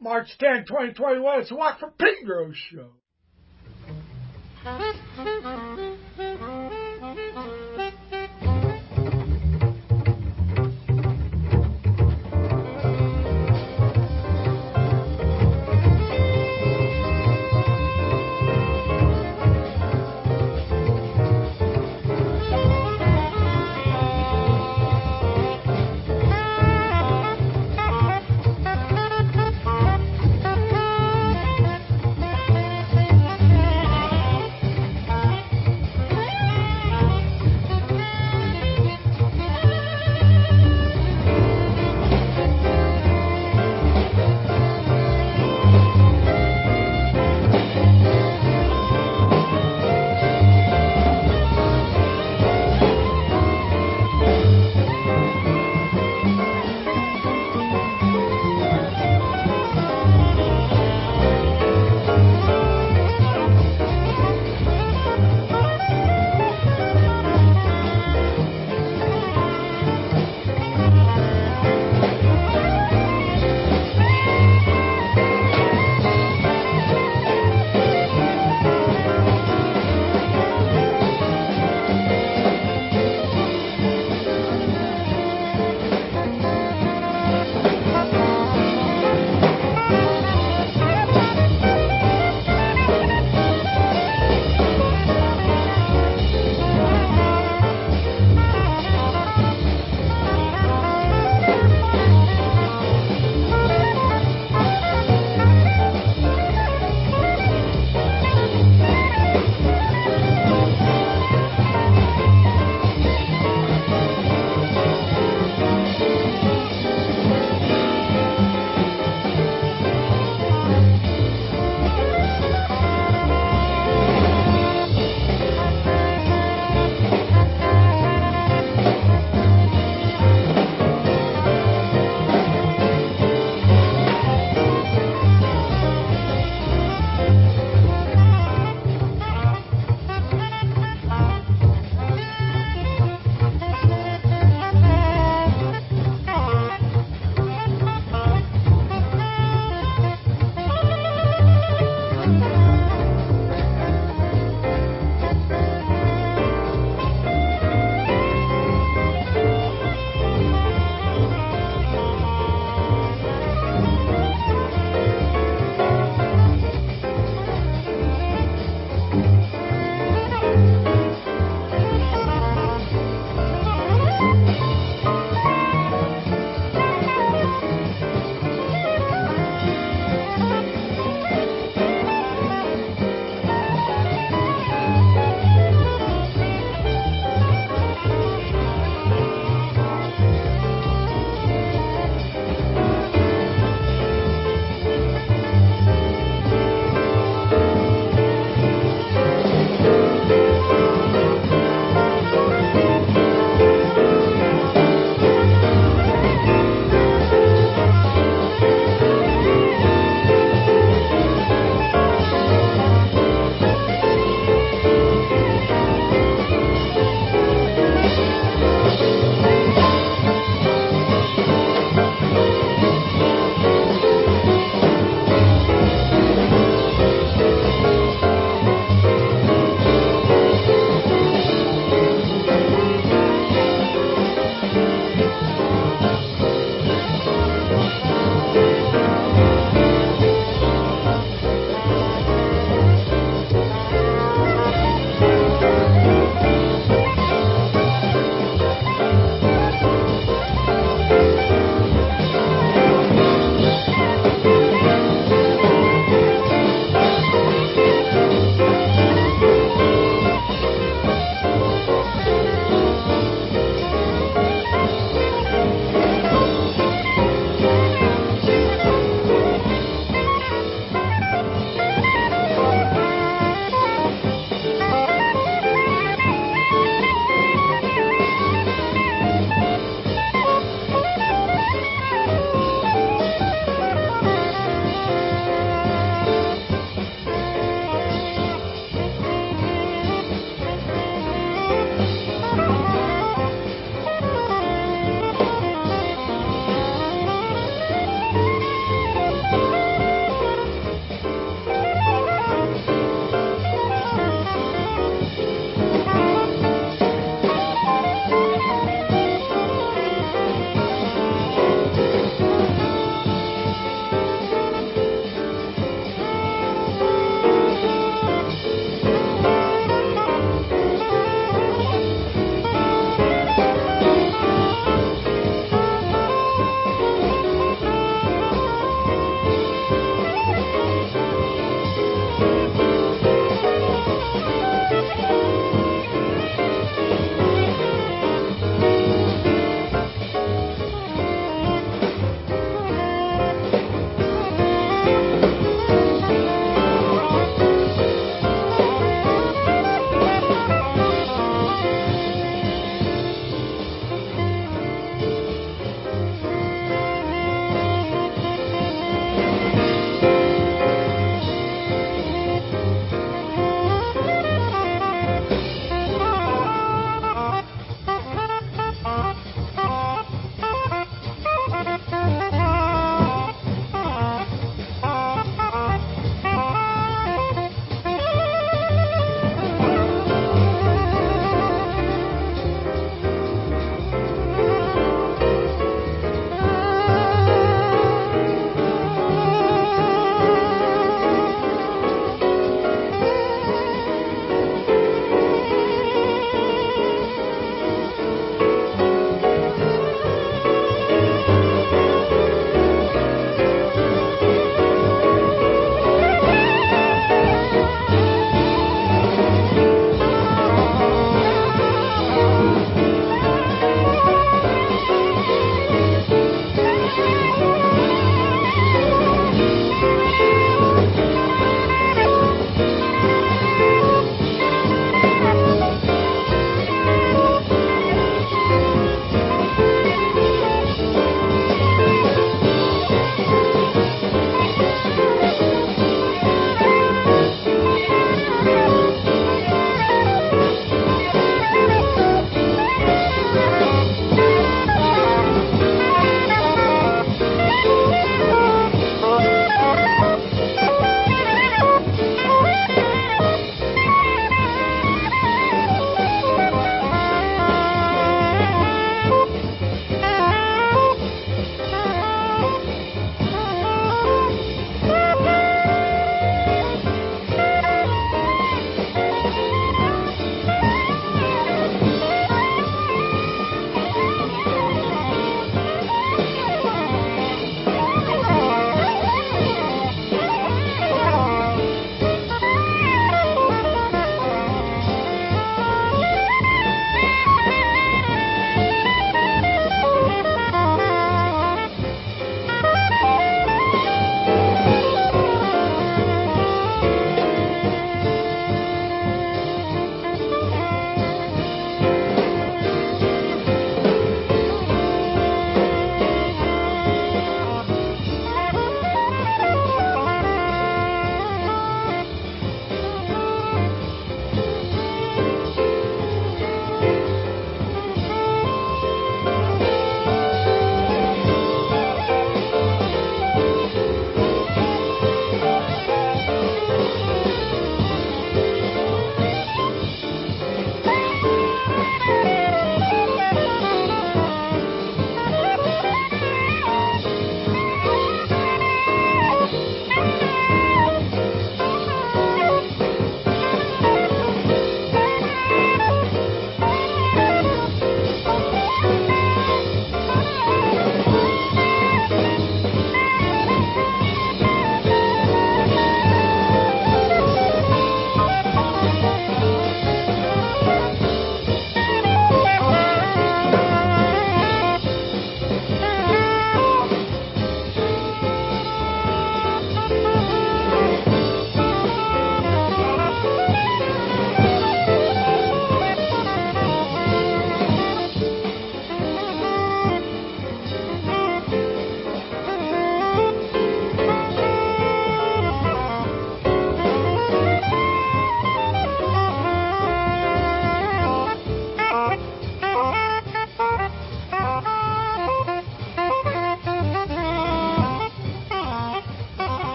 March 10, 2021. It's the Walk from Pedro show.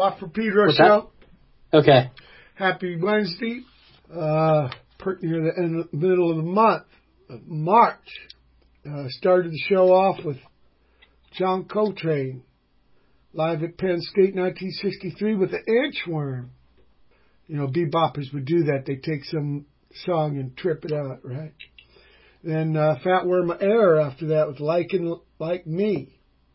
Walk for Pedro What's show. that? Okay. Happy Wednesday. Near the middle of the month of March. Started the show off with John Coltrane, live at Penn State 1963 with the Inchworm. You know, beboppers would do that. They take some song and trip it out, right? Then Fat Worm Air after that with Like Me.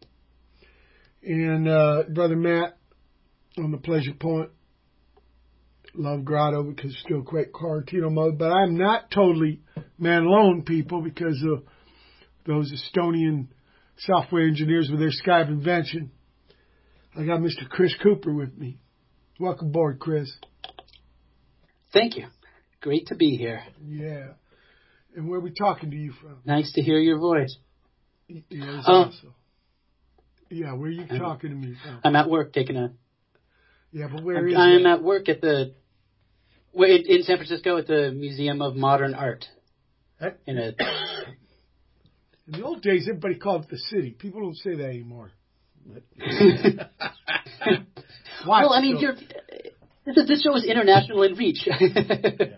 And Brother Matt on the Pleasure Point, Love Grotto, because it's still quite Quarantino mode. But I'm not totally man alone, people, because of those Estonian software engineers with their Skype invention. I got Mr. Chris Cooper with me. Welcome aboard, Chris. Thank you. Great to be here. Yeah. And where are we talking to you from? Nice to hear your voice. Yeah, awesome. Yeah, where are you talking to me from? I'm at work taking a... Yeah, but where is I'm that? at work at in San Francisco at the Museum of Modern Art. In the old days, everybody called it the city. People don't say that anymore. Well, I mean, this show is international in reach. Yeah.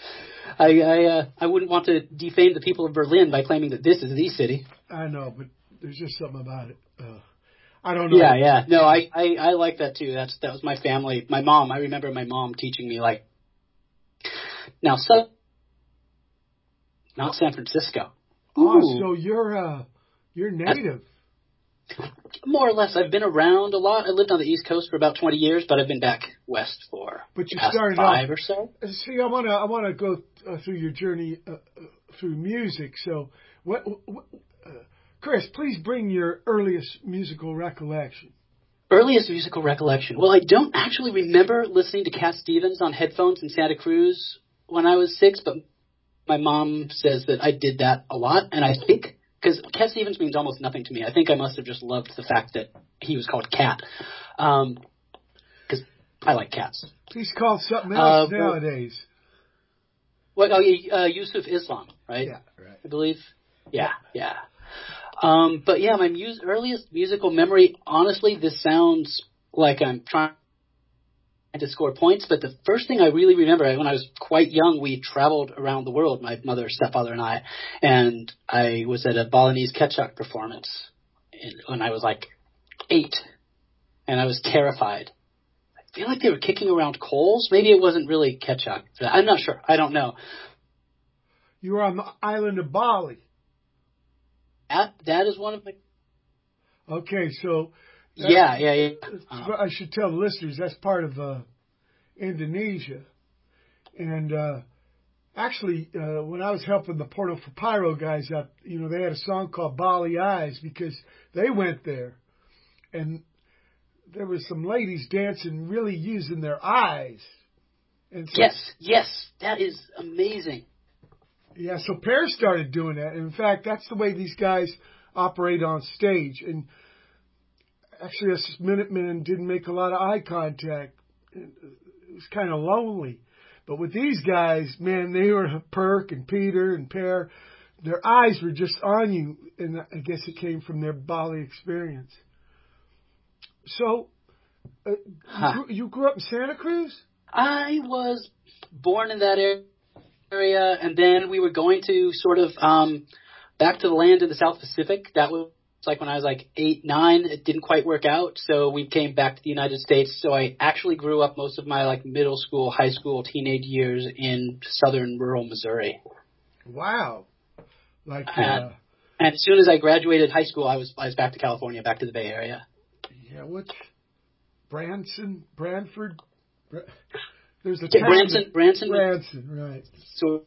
I wouldn't want to defame the people of Berlin by claiming that this is the city. I know, but there's just something about it. I don't know. Yeah. No, I like that too. That was my family. My mom. I remember my mom teaching me now, not San Francisco. Oh, Ooh. so you're native. More or less. I've been around a lot. I lived on the East Coast for about 20 years, but I've been back west for but you past started 5 off, or so. See, I wanna go through your journey through music. So, Chris, please bring your earliest musical recollection. Earliest musical recollection. Well, I don't actually remember listening to Cat Stevens on headphones in Santa Cruz when I was 6, but my mom says that I did that a lot, and I think, because Cat Stevens means almost nothing to me, I think I must have just loved the fact that he was called Cat, because I like cats. He's called something else nowadays. Yusuf Islam, right? Yeah, right. I believe. Yeah. But yeah, my earliest musical memory, honestly, this sounds like I'm trying to score points, but the first thing I really remember, when I was quite young, we traveled around the world, my mother, stepfather, and I was at a Balinese Ketchuk performance when I was 8, and I was terrified. I feel like they were kicking around coals. Maybe it wasn't really Ketchuk. I'm not sure. I don't know. You were on the island of Bali. That is one of my... Okay, so... Yeah. I should tell the listeners, that's part of Indonesia. And actually, when I was helping the Porto for Pyro guys out, they had a song called Bali Eyes because they went there. And there were some ladies dancing really using their eyes. And so, yes, that is amazing. Yeah, so Pear started doing that. In fact, that's the way these guys operate on stage. And actually, us Minutemen didn't make a lot of eye contact. It was kind of lonely. But with these guys, man, they were Perk and Peter and Pear. Their eyes were just on you. And I guess it came from their Bali experience. So, you grew up in Santa Cruz? I was born in that area, and then we were going to sort of back to the land in the South Pacific. That was when I was 8, 9. It didn't quite work out, so we came back to the United States. So I actually grew up most of my middle school, high school, teenage years in southern rural Missouri. Wow. And as soon as I graduated high school, I was back to California, back to the Bay Area. Yeah, what's Branford? There's a Branson, right. So,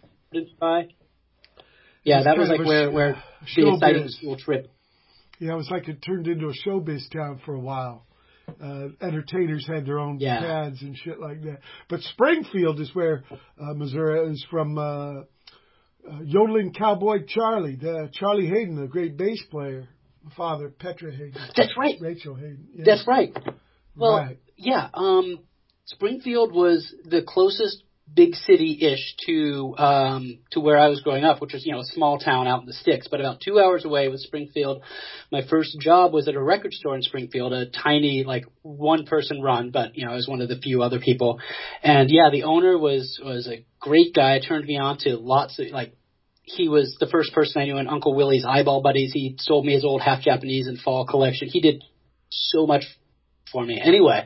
yeah, that was where the exciting school trip. Yeah, it was it turned into a showbiz town for a while. Entertainers had their own pads and shit like that. But Springfield is where Missouri is from. Yodeling Cowboy Charlie, Charlie Hayden, the great bass player, father Petra Hayden. That's right. Rachel Hayden. Yeah. That's right. Well, right. yeah. Springfield was the closest big city-ish to where I was growing up, which was, a small town out in the sticks, but about 2 hours away was Springfield. My first job was at a record store in Springfield, a tiny, like, one-person run, but, I was one of the few other people. And, yeah, the owner was a great guy, turned me on to lots of, like, he was the first person I knew in Uncle Willie's Eyeball Buddies. He sold me his old Half Japanese and Fall collection. He did so much for me. Anyway.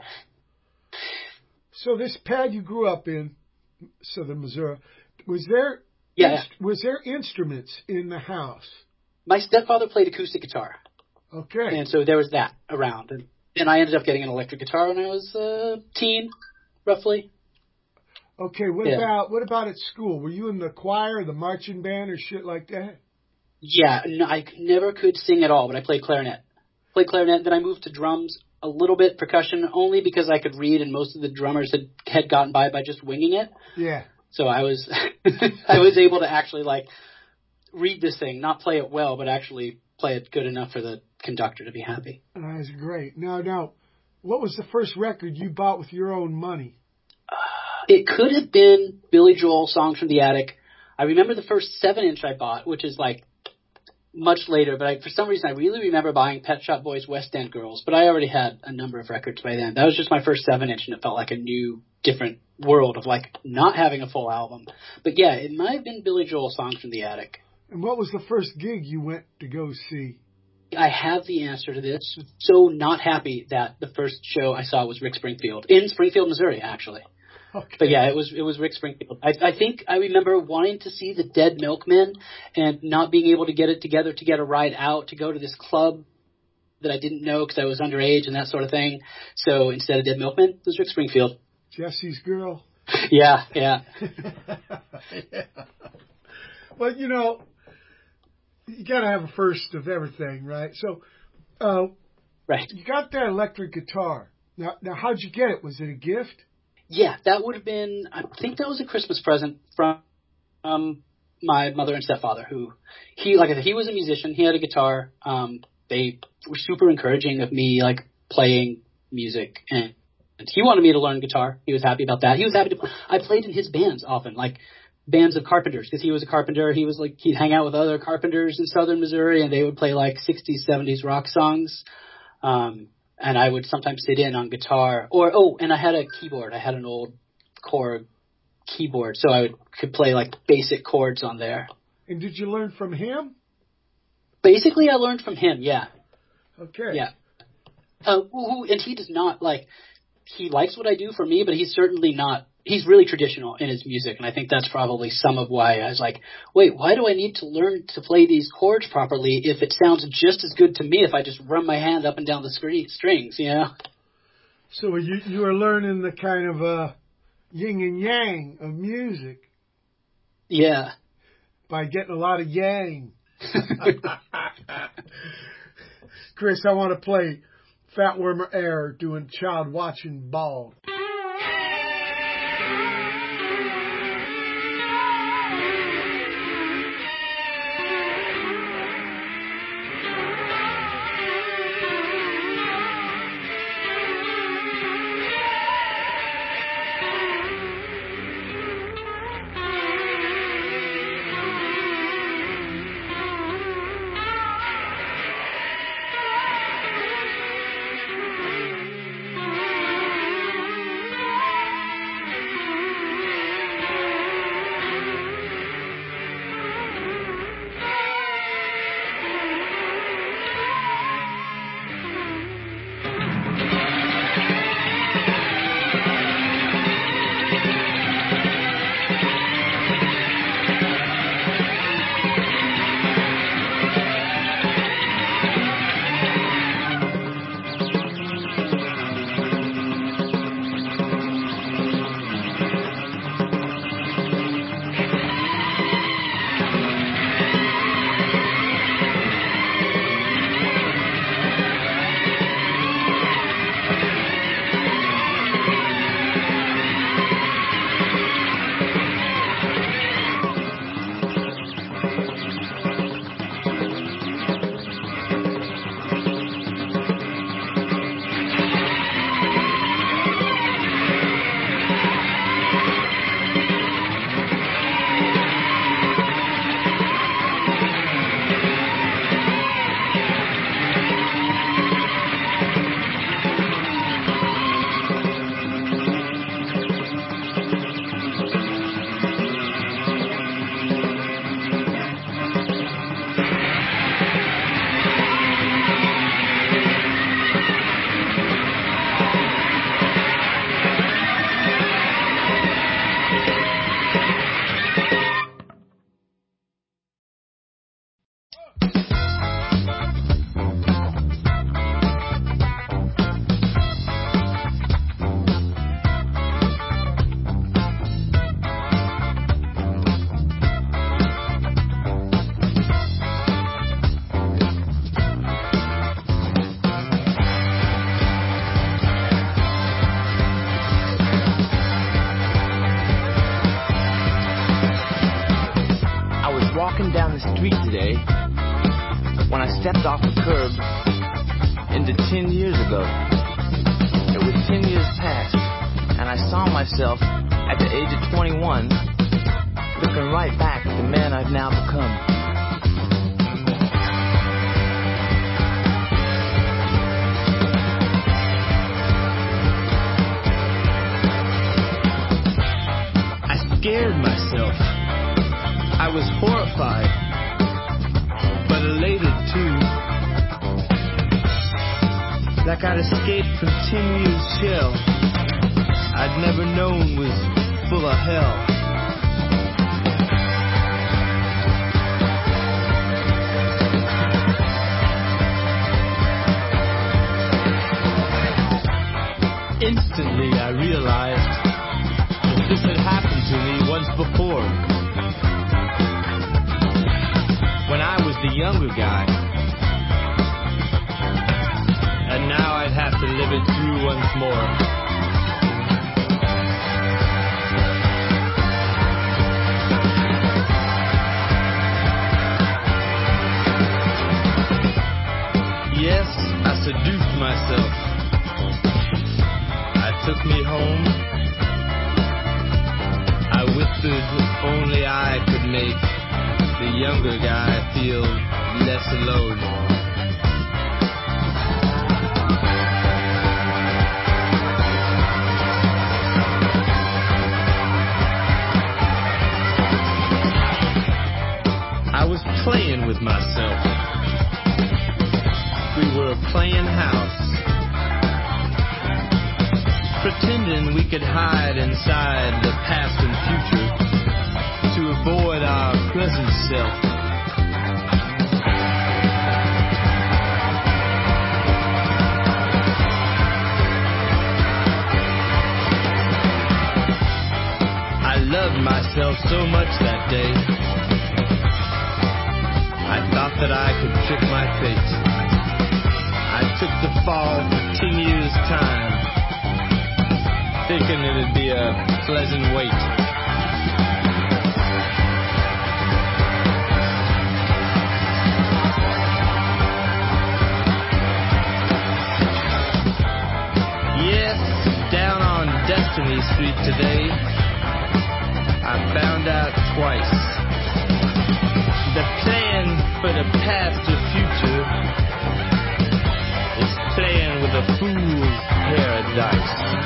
So this pad you grew up in, Southern Missouri, was there instruments in the house? My stepfather played acoustic guitar. Okay. And so there was that around. And I ended up getting an electric guitar when I was a teen, roughly. Okay, what about at school? Were you in the choir, the marching band, or shit like that? Yeah, no, I never could sing at all, but I played clarinet. Then I moved to drums, a little bit percussion, only because I could read, and most of the drummers had gotten by just winging it. Yeah. So I was I was able to actually, like, read this thing, not play it well, but actually play it good enough for the conductor to be happy. That's great. Now, what was the first record you bought with your own money? It could have been Billy Joel, Songs from the Attic. I remember the first 7-inch I bought, which is, like, much later, but for some reason I really remember buying Pet Shop Boys' West End Girls, but I already had a number of records by then. That was just my first 7-inch, and it felt like a new, different world of, like, not having a full album. But yeah, it might have been Billy Joel, Songs from the Attic. And what was the first gig you went to go see? I have the answer to this. So not happy that the first show I saw was Rick Springfield, in Springfield, Missouri, actually. Okay. But yeah, it was Rick Springfield. I think I remember wanting to see the Dead Milkmen and not being able to get it together to get a ride out to go to this club that I didn't know because I was underage and that sort of thing. So instead of Dead Milkmen, it was Rick Springfield. Jesse's Girl. Yeah. Yeah. Well, you got to have a first of everything, right? So, right. You got that electric guitar. Now, how'd you get it? Was it a gift? Yeah, that would have been, I think that was a Christmas present from my mother and stepfather, who, like I said, he was a musician. He had a guitar. They were super encouraging of me, like, playing music. And he wanted me to learn guitar. He was happy about that. He was happy I played in his bands often, like bands of carpenters, because he was a carpenter. He was like, he'd hang out with other carpenters in southern Missouri, and they would play, like, 60s, 70s rock songs. And I would sometimes sit in on guitar. And I had a keyboard. I had an old Korg keyboard, so I could play, like, basic chords on there. And did you learn from him? Basically, I learned from him, yeah. Okay. Yeah. And he does not, like, he likes what I do for me, but he's certainly not, he's really traditional in his music, and I think that's probably some of why I was like, wait, why do I need to learn to play these chords properly if it sounds just as good to me if I just run my hand up and down the strings, So you were learning the kind of yin and yang of music. Yeah. By getting a lot of yang. Chris, I want to play Fat Wormer Air doing Child Watching Ball. walking down the street today when I stepped off the curb into 10 years ago. It was 10 years past, and I saw myself at the age of 21 looking right back at the man I've now become. I scared myself. I was horrified, but elated too. Like I'd escaped from 10 years' shell I'd never known was full of hell. Instantly I realized that this had happened to me once before. When I was the younger guy. And now I'd have to live it through once more. Yes, I seduced myself. I took me home. I whispered only I could make the younger guy feel less alone. I was playing with myself. We were playing house, pretending we could hide inside the past and future to avoid our present self. I loved myself so much that day. I thought that I could trick my fate. I took the fall for 10 years' time, thinking it'd be a pleasant wait. Yes, down on Destiny Street today, I found out twice. The plan for the past or future is playing with a fool's paradise.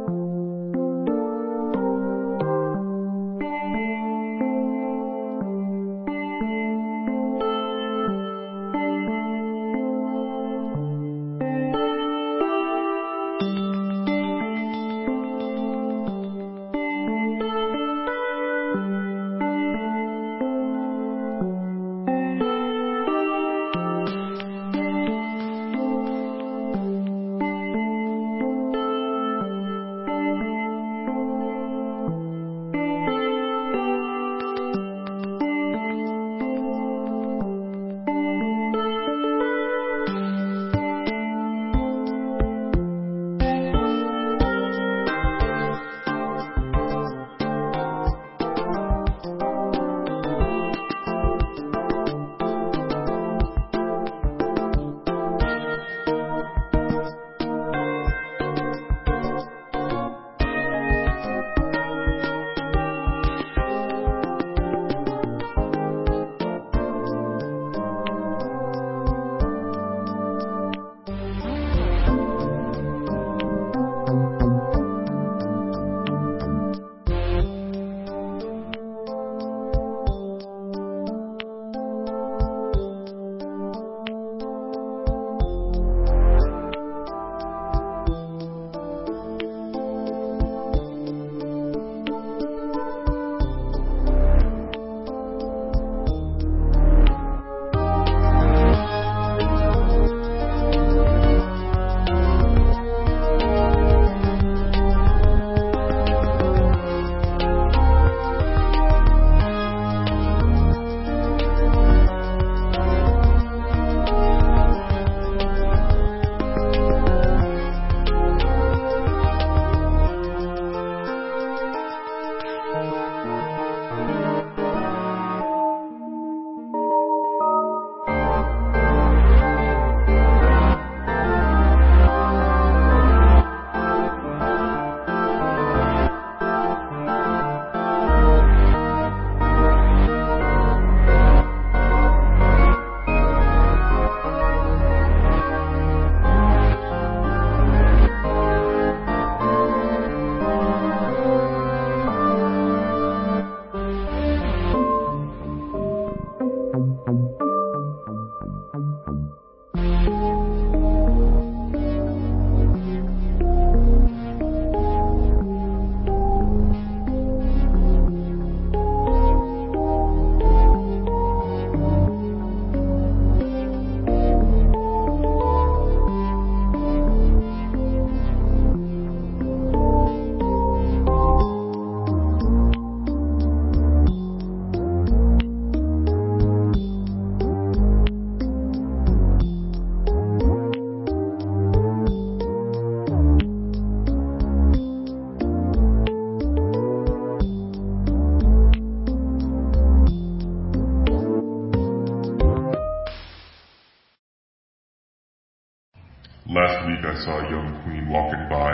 Last week I saw a young queen walking by,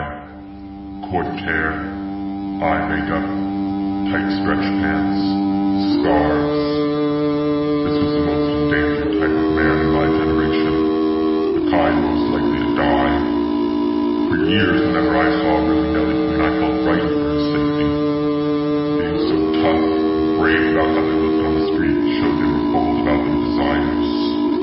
coiffed hair, eye makeup, tight stretch pants, scarves. This was the most endangered type of man in my generation, the kind most likely to die. For years, whenever I saw a really Nelly queen, I felt frightened for her safety. Being so tough and brave about how they looked on the street showed they were bold about their desires.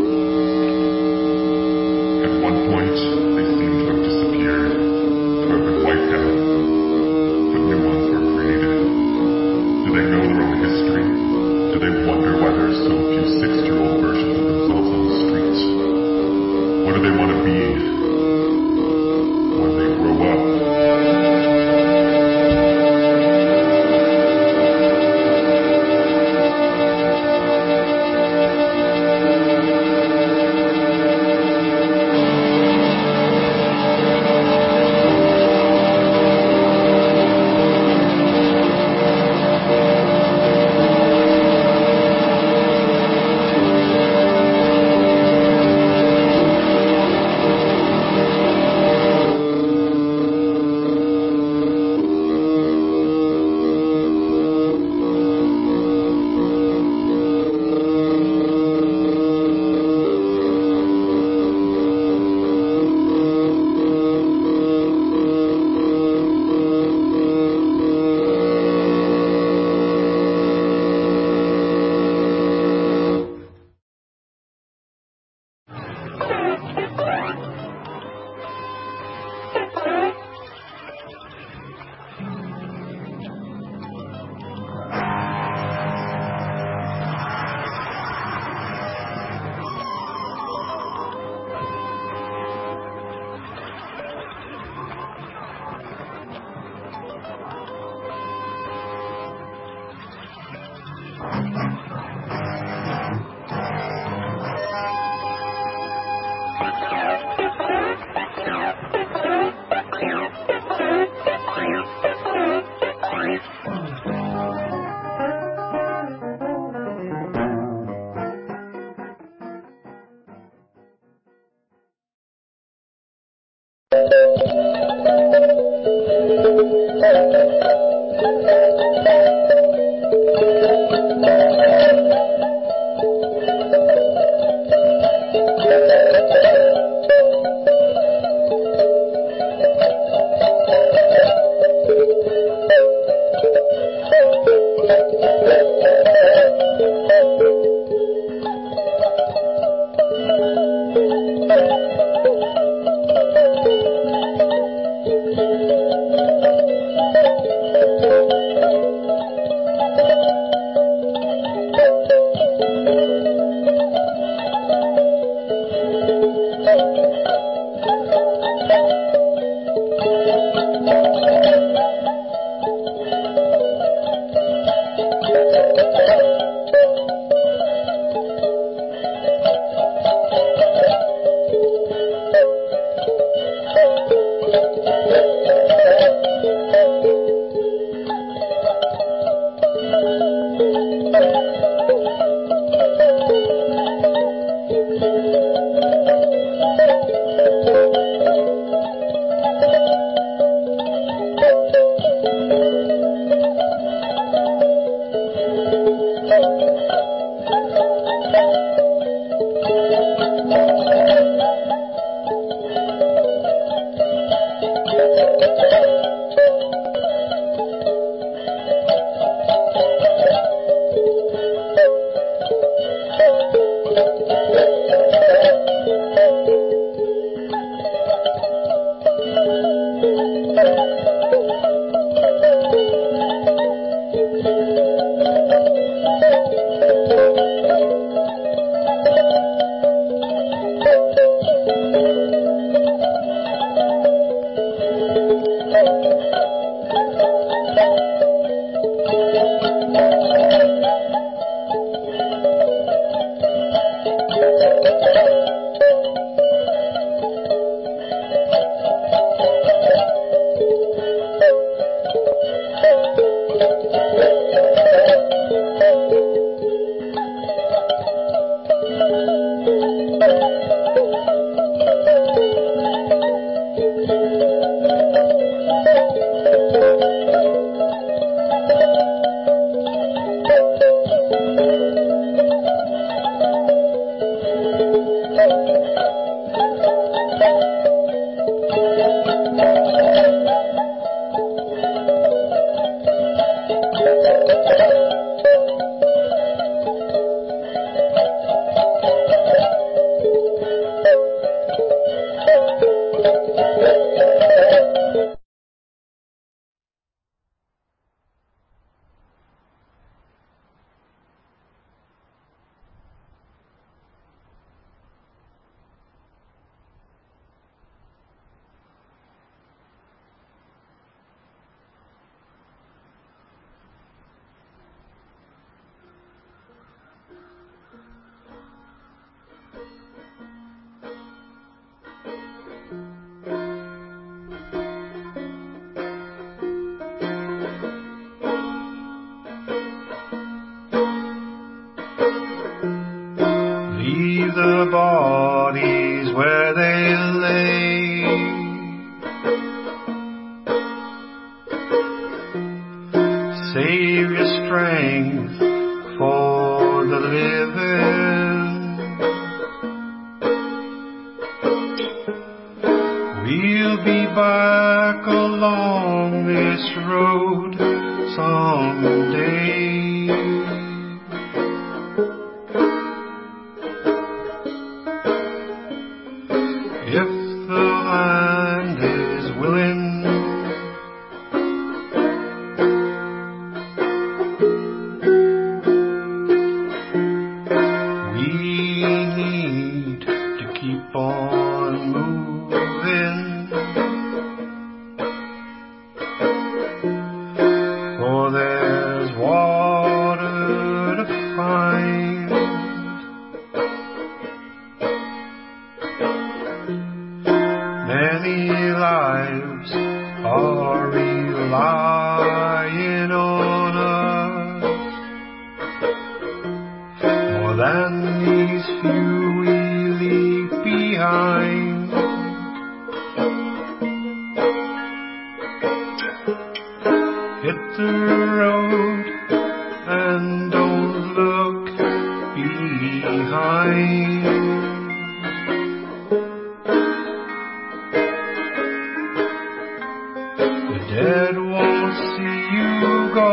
At one point, they seemed to have disappeared, to have been wiped out, but new ones were created. Do they know their own history? Do they wonder why there are so few 6-year-old versions of themselves on the streets? What do they want to be when they grow up? the bodies where they lay. Save your strength for the living. We'll be back along this road someday. If the land is willing, we need to keep on moving, for there's water to find. Many lives are relying on us, more than these few we leave behind. Hit the road and don't look behind. The dead won't see you go.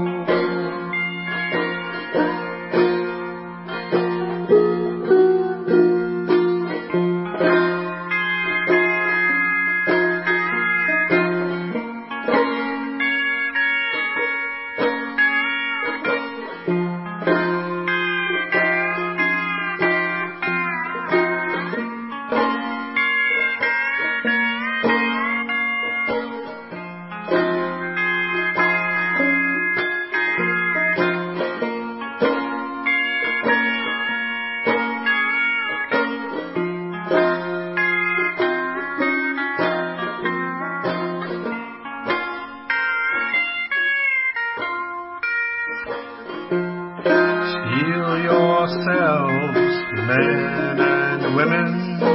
Steel yourselves, men and women.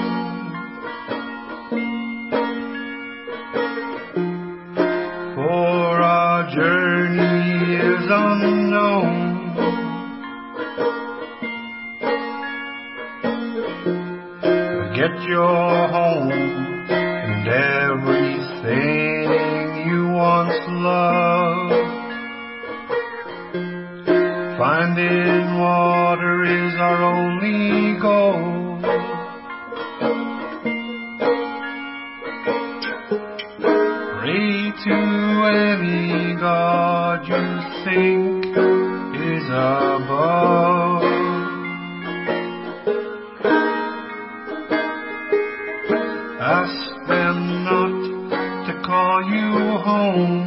For our journey is unknown. Forget your home and everything you once loved. Finding water is our only goal. Pray to any God you think is above. Ask them not to call you home.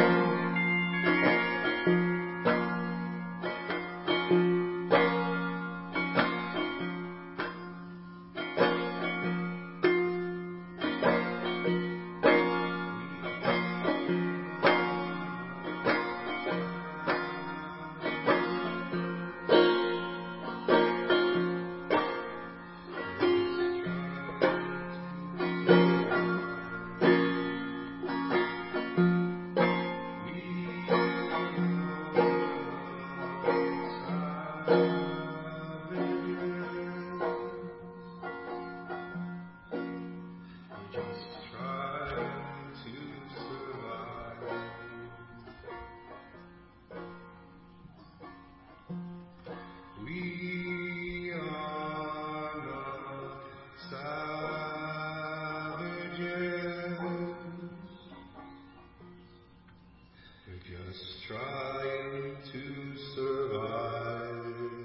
Trying to survive.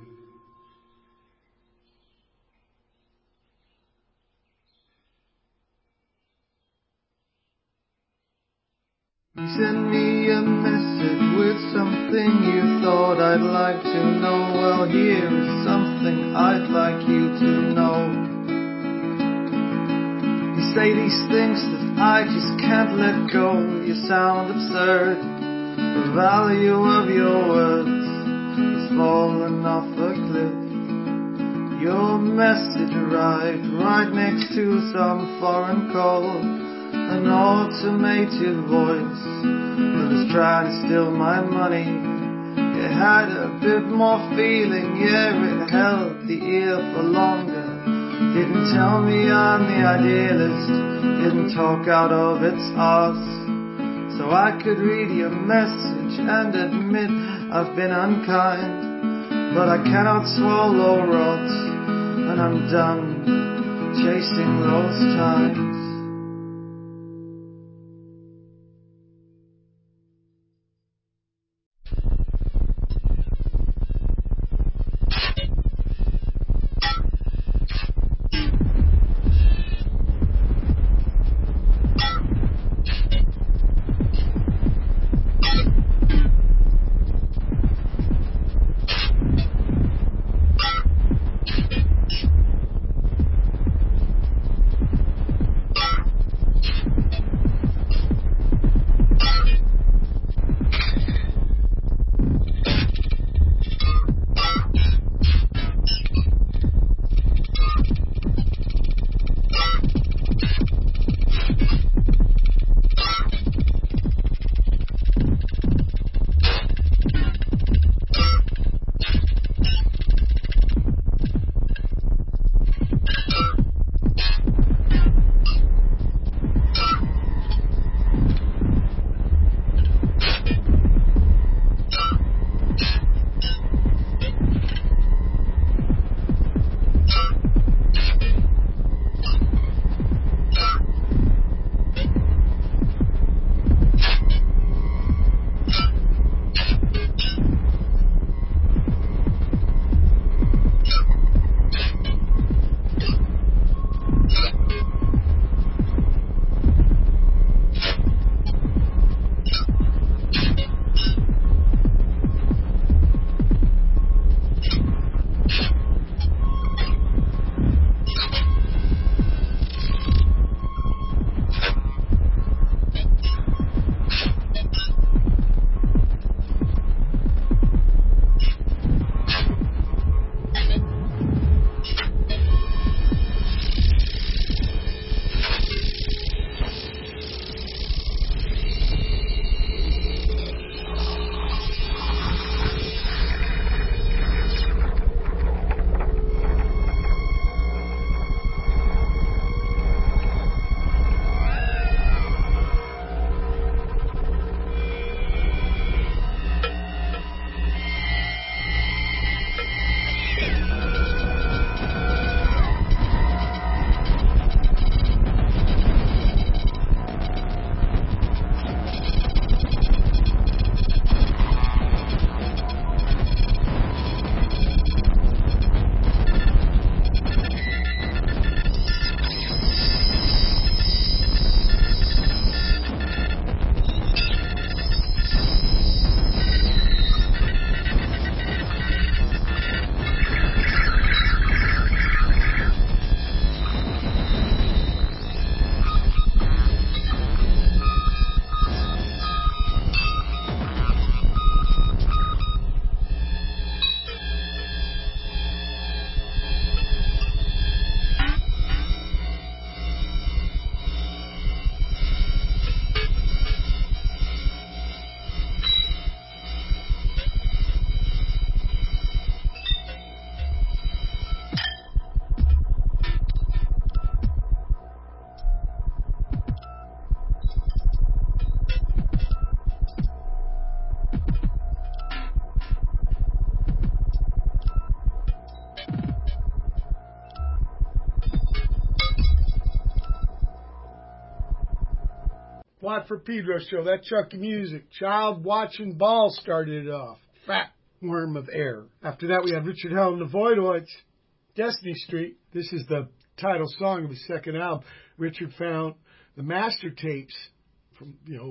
You sent me a message with something you thought I'd like to know. Well, here is something I'd like you to know. You say these things that I just can't let go. You sound absurd. The value of your words has fallen off a cliff. Your message arrived right next to some foreign call. An automated voice that was trying to steal my money. It had a bit more feeling, yeah, it held the ear for longer. Didn't tell me I'm the idealist, didn't talk out of its arse. So I could read your message and admit I've been unkind. But I cannot swallow rot, and I'm done chasing those times. Watt for Pedro show, that Chucky music. Child Watching Ball started it off. Fat Worm of Air. After that, we had Richard Hell and the Voidoids. Destiny Street. This is the title song of his second album. Richard found the master tapes from,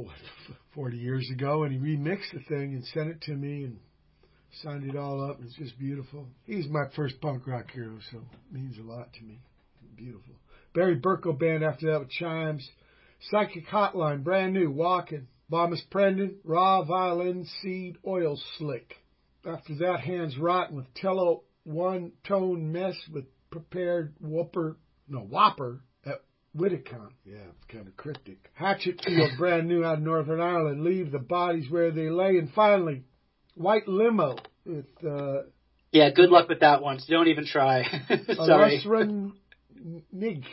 40 years ago, and he remixed the thing and sent it to me and signed it all up. It's just beautiful. He's my first punk rock hero, so it means a lot to me. Beautiful. Barry Burko Band after that with Chimes. Psychic Hotline, brand new, Walking. Bomis Prendon, Raw Violin Seed Oil Slick. After that, Hands Rotten with Tello one-tone mess with prepared Whopper at Whitacon. Yeah, it's kind of cryptic. Hatchetfield, brand new out of Northern Ireland. Leave the bodies where they lay. And finally, White Limo with... yeah, good luck with that one. So don't even try. Sorry. Run Nig.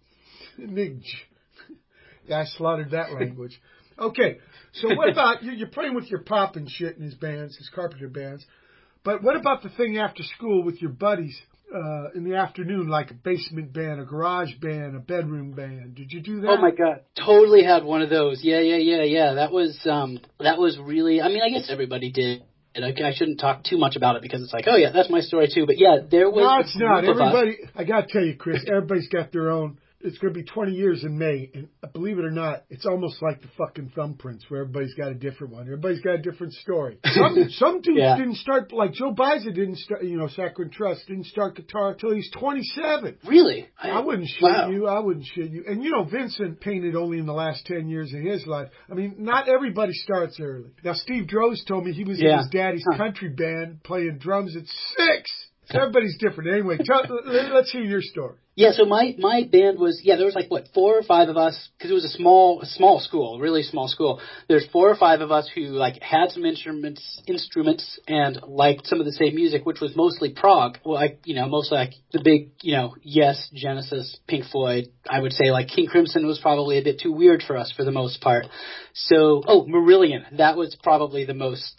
Yeah, I slaughtered that language. Okay, so what about, you're playing with your pop and shit in his bands, his Carpenter bands, but what about the thing after school with your buddies in the afternoon, like a basement band, a garage band, a bedroom band? Did you do that? Oh my God, totally had one of those. Yeah. That was really, I mean, I guess everybody did. And I shouldn't talk too much about it because it's like, oh yeah, that's my story too. But yeah, there was. No, it's not. Everybody, I gotta tell you, Chris, everybody's got their own. It's going to be 20 years in May, and believe it or not, it's almost like the fucking Thumbprints, where everybody's got a different one. Everybody's got a different story. Some dudes didn't start, like Joe Baiza didn't start, Saccharine Trust didn't start guitar until he's 27. Really? I wouldn't shit you. I wouldn't shit you. And Vincent painted only in the last 10 years of his life. I mean, not everybody starts early. Now, Steve Droz told me he was in his daddy's country band playing drums at 6. So everybody's different. Anyway, let's hear your story. Yeah, so my band was, there was like, 4 or 5 of us, because it was a small school, really small school. There's 4 or 5 of us who, like, had some instruments and liked some of the same music, which was mostly prog. Well, mostly like the big, Yes, Genesis, Pink Floyd. I would say, like, King Crimson was probably a bit too weird for us for the most part. So, Marillion, that was probably the most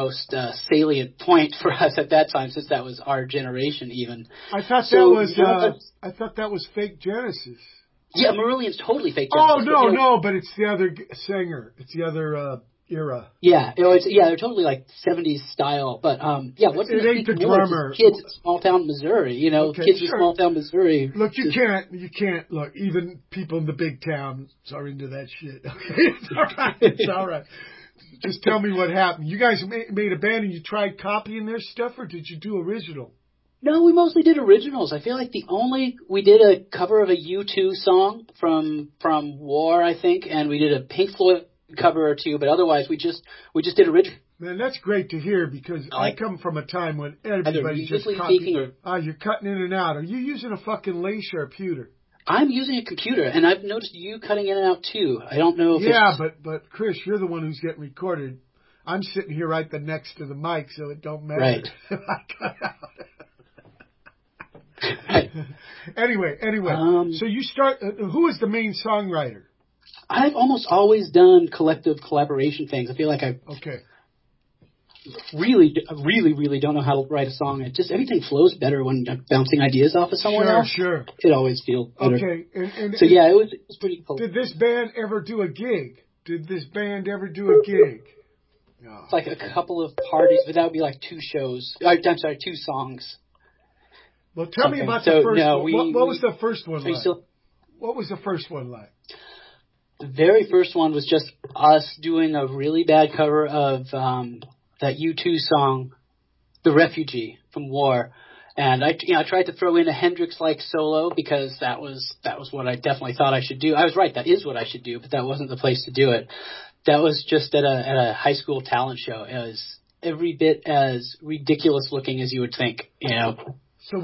salient point for us at that time, since that was our generation even. I thought that was fake Genesis. Yeah, Marillion's totally fake Genesis. Oh, no, but it's the other singer. It's the other era. Yeah, they're totally like 70s style. But, what's it ain't the drummer. Kids in small town Missouri, kids in small town Missouri. Look, you can't, look, even people in the big towns are into that shit. Okay, it's all right. Just tell me what happened. You guys made a band and you tried copying their stuff, or did you do original? No, we mostly did originals. I feel like we did a cover of a U2 song from War, I think, and we did a Pink Floyd cover or two, but otherwise we just did original. Man, that's great to hear, because I come from a time when everybody just copied. You're cutting in and out. Are you using a fucking Lace or a pewter? I'm using a computer, and I've noticed you cutting in and out too. I don't know if but Chris, you're the one who's getting recorded. I'm sitting here right next to the mic, so it don't matter. Right. If I cut out. Anyway. So you start. Who is the main songwriter? I've almost always done collective collaboration things. I feel like really don't know how to write a song. It just, everything flows better when I'm bouncing ideas off of someone else. Sure. It always feels better. Okay. And it was pretty cool. Did this band ever do a gig? No. It's like a couple of parties, but that would be like 2 shows. I'm sorry, 2 songs. Well, tell me about the first one. What was the first one like? What was the first one like? The very first one was just us doing a really bad cover of that U2 song, The Refugee from War. And I tried to throw in a Hendrix-like solo because that was what I definitely thought I should do. I was right, that is what I should do, but that wasn't the place to do it. That was just at a high school talent show. It was every bit as ridiculous looking as you would think, So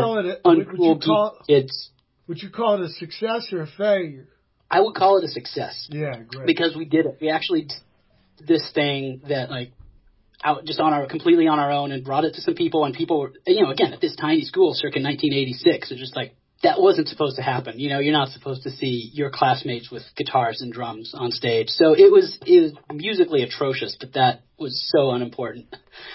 kids. Would you call it a success or a failure? I would call it a success. Yeah, great. Because we did it. We actually did this thing that, like, out just completely on our own, and brought it to some people, and people were, again, at this tiny school circa 1986, it's just like, that wasn't supposed to happen. You're not supposed to see your classmates with guitars and drums on stage. So it was musically atrocious, but that was so unimportant.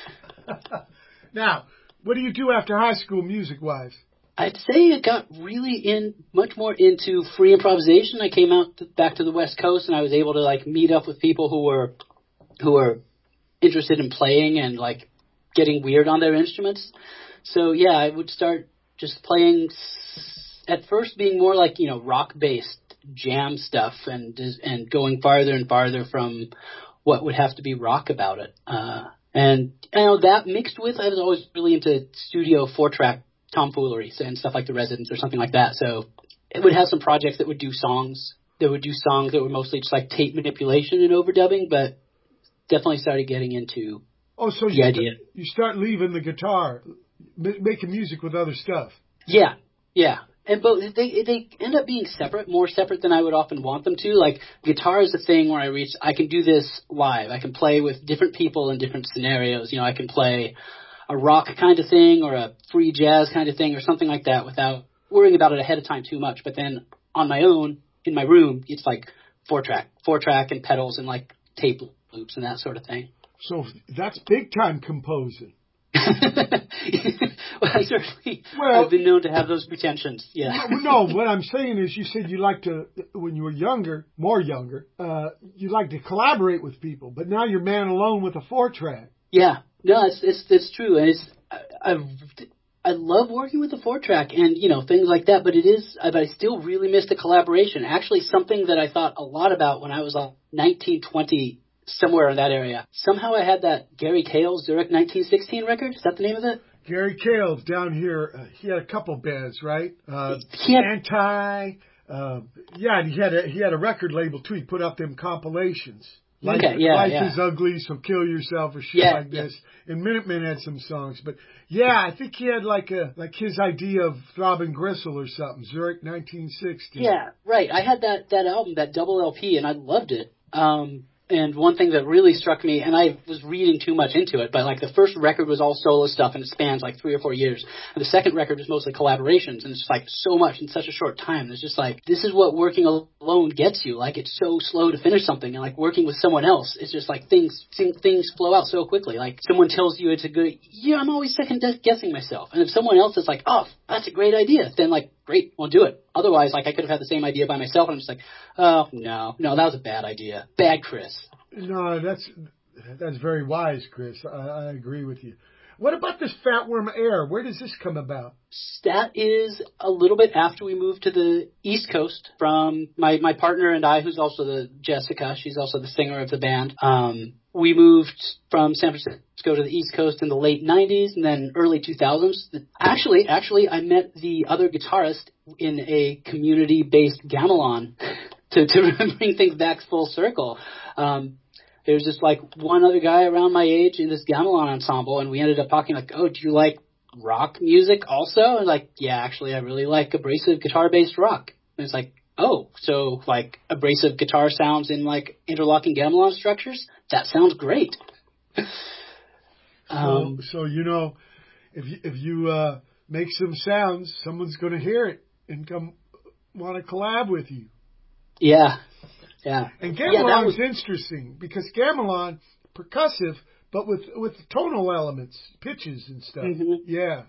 Now, what do you do after high school music-wise? I'd say I got really much more into free improvisation. I came back to the West Coast, and I was able to, like, meet up with people who were interested in playing and, like, getting weird on their instruments. So yeah, I would start just playing, at first being more like, rock-based jam stuff, and going farther and farther from what would have to be rock about it. And that mixed with, I was always really into studio 4-track tomfoolery and stuff like The Residents or something like that. So it would have some projects that would do songs. That would do songs that were mostly just like tape manipulation and overdubbing, but definitely started getting into the idea. You start leaving the guitar. making music with other stuff. Yeah, yeah. And but they end up being separate, more separate than I would often want them to. Like, guitar is the thing where I can do this live. I can play with different people in different scenarios. You know, I can play a rock kind of thing or a free jazz kind of thing or something like that without worrying about it ahead of time too much. But then on my own, in my room, it's like four track and pedals and like tape loops and that sort of thing. So that's big time composing. Well, I've been known to have those pretensions. Yeah. No, what I'm saying is, you said you like to, when you were younger, you like to collaborate with people, but now you're man alone with a 4-track. Yeah. No, it's true, and I love working with the 4-track and, you know, things like that, but I still really miss the collaboration. Actually, something that I thought a lot about when I was 19, 20, somewhere in that area. Somehow I had that Gary Cale Zurich 1916 record. Is that the name of it? Gary Cale's down here. He had a couple bands, right? He had a record label too. He put out them compilations. Life is ugly, so kill yourself or shit like this. And Minutemen had some songs, but I think he had like his idea of Throbbing Gristle or something. Zurich 1960. Yeah, right. I had that album, that double LP, and I loved it. And one thing that really struck me, and I was reading too much into it, but like the first record was all solo stuff and it spans like 3 or 4 years. And the second record was mostly collaborations, and it's just like so much in such a short time. It's just like, this is what working alone gets you. Like, it's so slow to finish something, and like working with someone else, it's just like things flow out so quickly. Like, someone tells you it's a good, I'm always second guessing myself. And if someone else is like, oh, that's a great idea, then like, great, we'll do it. Otherwise, like, I could have had the same idea by myself, and I'm just like, oh, no, that was a bad idea. Bad Chris. No, that's very wise, Chris. I agree with you. What about this Fat Worm Air? Where does this come about? That is a little bit after we moved to the East Coast from my partner and I, who's also Jessica. She's also the singer of the band. We moved from San Francisco to the East Coast in the late 90s and then early 2000s. Actually, I met the other guitarist in a community-based gamelan to bring things back full circle. There's just like one other guy around my age in this gamelan ensemble, and we ended up talking like, oh, do you like rock music also? And like, yeah, actually, I really like abrasive guitar-based rock. And it's like, oh, so like abrasive guitar sounds in like interlocking gamelan structures? That sounds great. So you know, if you make some sounds, someone's going to hear it and come want to collab with you. Yeah. Yeah. And gamelan is interesting because gamelan, percussive, but with tonal elements, pitches and stuff. Mm-hmm. Yeah.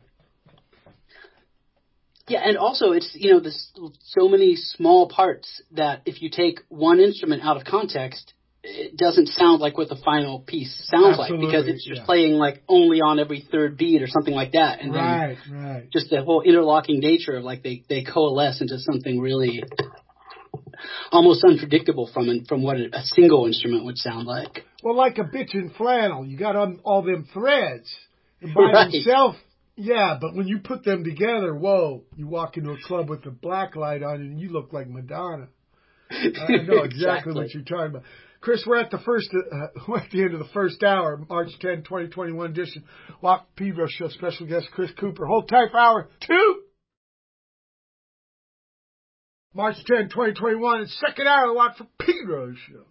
Yeah, and also it's, there's so many small parts that if you take one instrument out of context, it doesn't sound like what the final piece sounds like, because it's just playing like only on every third beat or something like that. And then just the whole interlocking nature of like they coalesce into something really almost unpredictable from what a single instrument would sound like. Well, like a bitch in flannel, you got all them threads, and by themselves, but when you put them together, whoa, you walk into a club with a black light on and you look like Madonna. I know exactly what you're talking about. Chris, we're at the end of the first hour, March 10, 2021 edition, Walk Pedro Show, special guest Chris Cooper. Hold tight for hour 2. March 10, 2021, and second hour of the Walk for Pedro Show.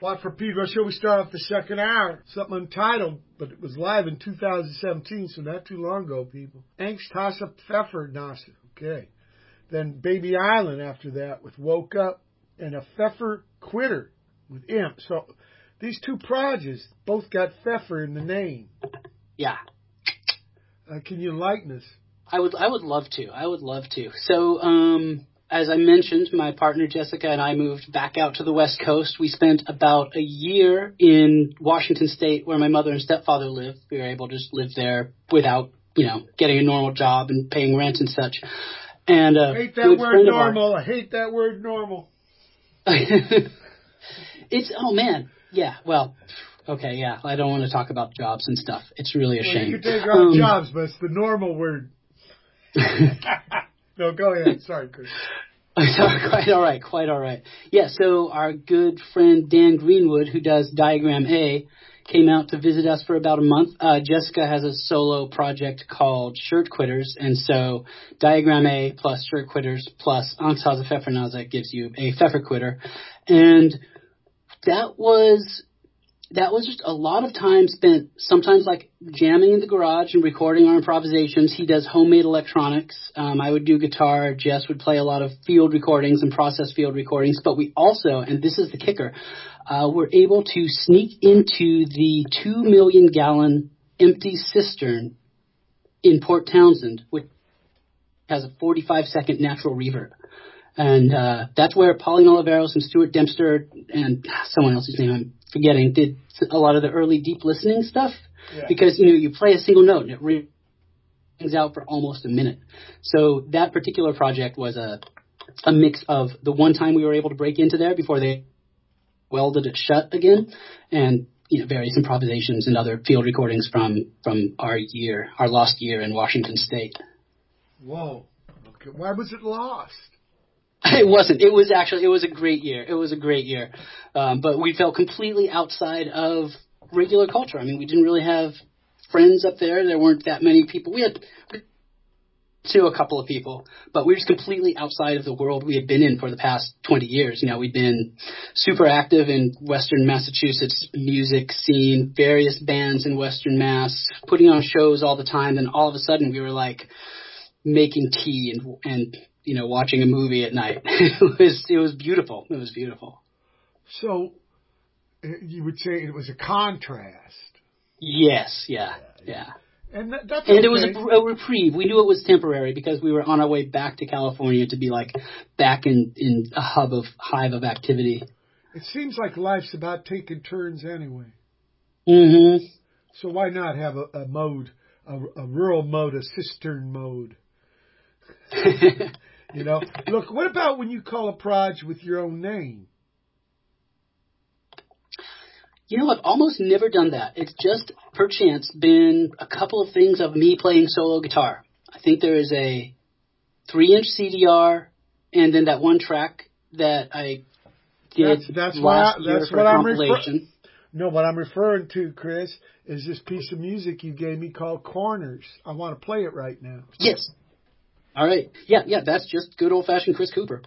Watt for Pedro show. We start off the second hour. Something untitled, but it was live in 2017, so not too long ago, people. Angst Hasse Pfeffer Nase. Okay. Then Baby Island after that with Woke Up, and a Pfeffer Quitter with Imp. So these two projects both got Pfeffer in the name. Yeah. Can you enlighten us? I would love to. I would love to. So, as I mentioned, my partner Jessica and I moved back out to the West Coast. We spent about a year in Washington State where my mother and stepfather live. We were able to just live there without, getting a normal job and paying rent and such. And I hate that word normal. I hate that word normal. It's, oh man. Yeah. Well, okay. Yeah. I don't want to talk about jobs and stuff. It's really a shame. You can take on jobs, but it's the normal word. No, go ahead. Sorry, Chris. Quite all right. Yeah, so our good friend Dan Greenwood, who does Diagram A, came out to visit us for about a month. Jessica has a solo project called Shirt Quitters, and so Diagram A plus Shirt Quitters plus Angst Hasse Pfeffer Nase gives you a Pfeffer Quitter. And that was just a lot of time spent sometimes like jamming in the garage and recording our improvisations. He does homemade electronics. I would do guitar. Jess would play a lot of field recordings and process field recordings. But we also, and this is the kicker, were able to sneak into the 2 million gallon empty cistern in Port Townsend, which has a 45-second natural reverb. And that's where Pauline Oliveros and Stuart Dempster and someone else's name I'm forgetting did a lot of the early deep listening stuff. Yeah. Because, you play a single note and it rings out for almost a minute. So that particular project was a mix of the one time we were able to break into there before they welded it shut again, and various improvisations and other field recordings from our lost year in Washington State. Whoa. Okay. Why was it lost? It wasn't. It was a great year. It was a great year. But we felt completely outside of regular culture. I mean, we didn't really have friends up there. There weren't that many people. We to a couple of people, but we were just completely outside of the world we had been in for the past 20 years. We'd been super active in Western Massachusetts music scene, various bands in Western Mass, putting on shows all the time. And all of a sudden we were like making tea and watching a movie at night. It was beautiful. It was beautiful. So you would say it was a contrast. Yes. Yeah. And that's and it was a reprieve. We knew it was temporary because we were on our way back to California to be like back in a hive of activity. It seems like life's about taking turns anyway. Mm-hmm. So why not have a mode, a rural mode, a cistern mode? Look, what about when you call a project with your own name? I've almost never done that. It's just, perchance, been a couple of things of me playing solo guitar. I think there is a 3-inch CDR, and then that one track that I did last year for a compilation. What I'm referring to, Chris, is this piece of music you gave me called Corners. I want to play it right now. Yes. All right. Yeah, that's just good old-fashioned Chris Cooper.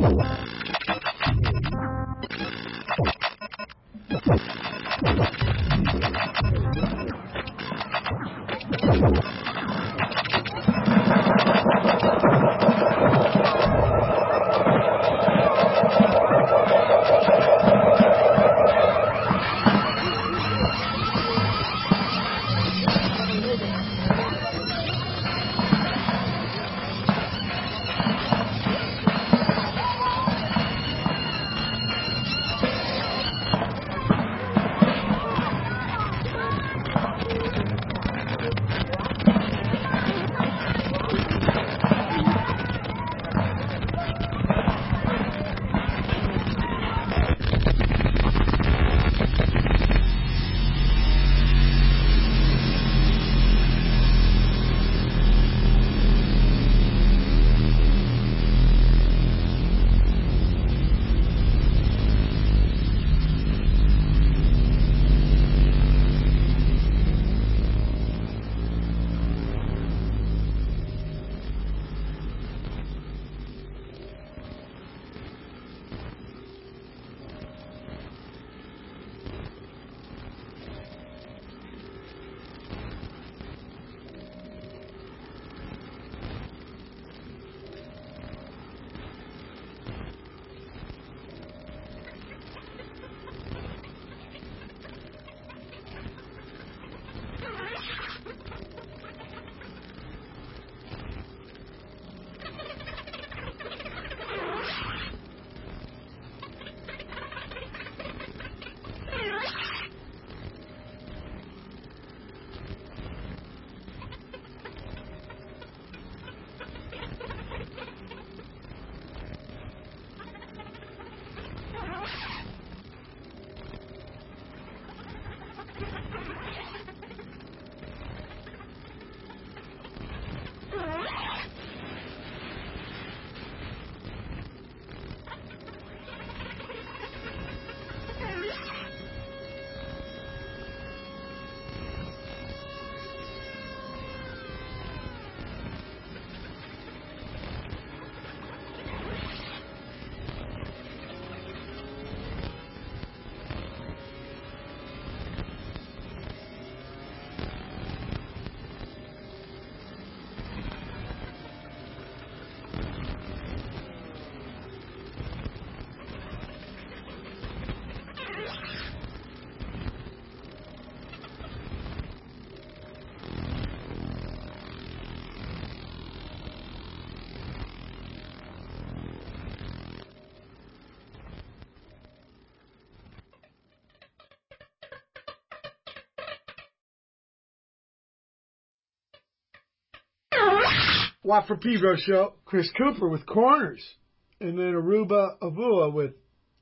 Watt from Pedro Show. Chris Cooper with Corners. And then Aruba Avua with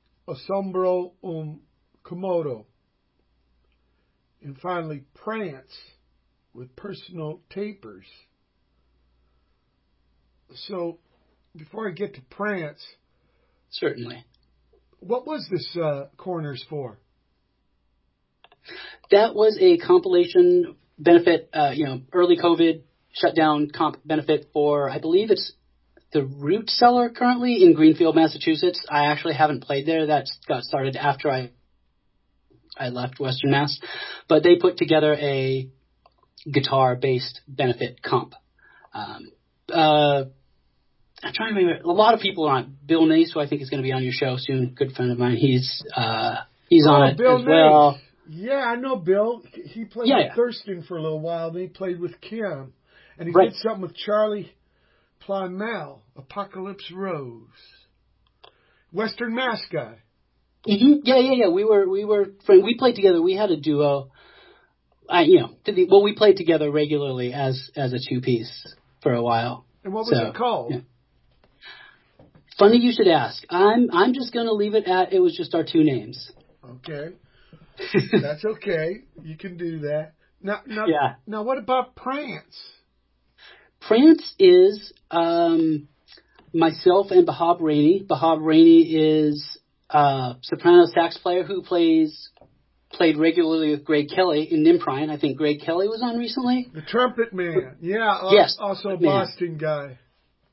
Asombro Komodo. And finally, Prance with Personal Tapers. So, before I get to Prance... Certainly. What was this Corners for? That was a compilation benefit, early COVID shutdown comp benefit for, I believe it's the Root Cellar currently in Greenfield, Massachusetts. I actually haven't played there. That got started after I left Western Mass. But they put together a guitar-based benefit comp. I'm trying to remember. A lot of people are on it. Bill Nace, who I think is going to be on your show soon, good friend of mine. He's on it Bill as well. Nace. Yeah, I know Bill. He played with Thurston for a little while. Then he played with Kim. And he did something with Charlie Plymell, Apocalypse Rose. Western Mass guy. Mm-hmm. Yeah. We were friends. We played together. We had a duo. We played together regularly as a two-piece for a while. And what was it called? Yeah. Funny you should ask. I'm just going to leave it at it was just our two names. Okay. That's okay. You can do that. Now, what about Prance? Prance is myself and Bahab Rainey. Bahab Rainey is a soprano sax player who played regularly with Greg Kelly in Nimprine. I think Greg Kelly was on recently. The trumpet man. Yeah. Yes. Also a Boston guy.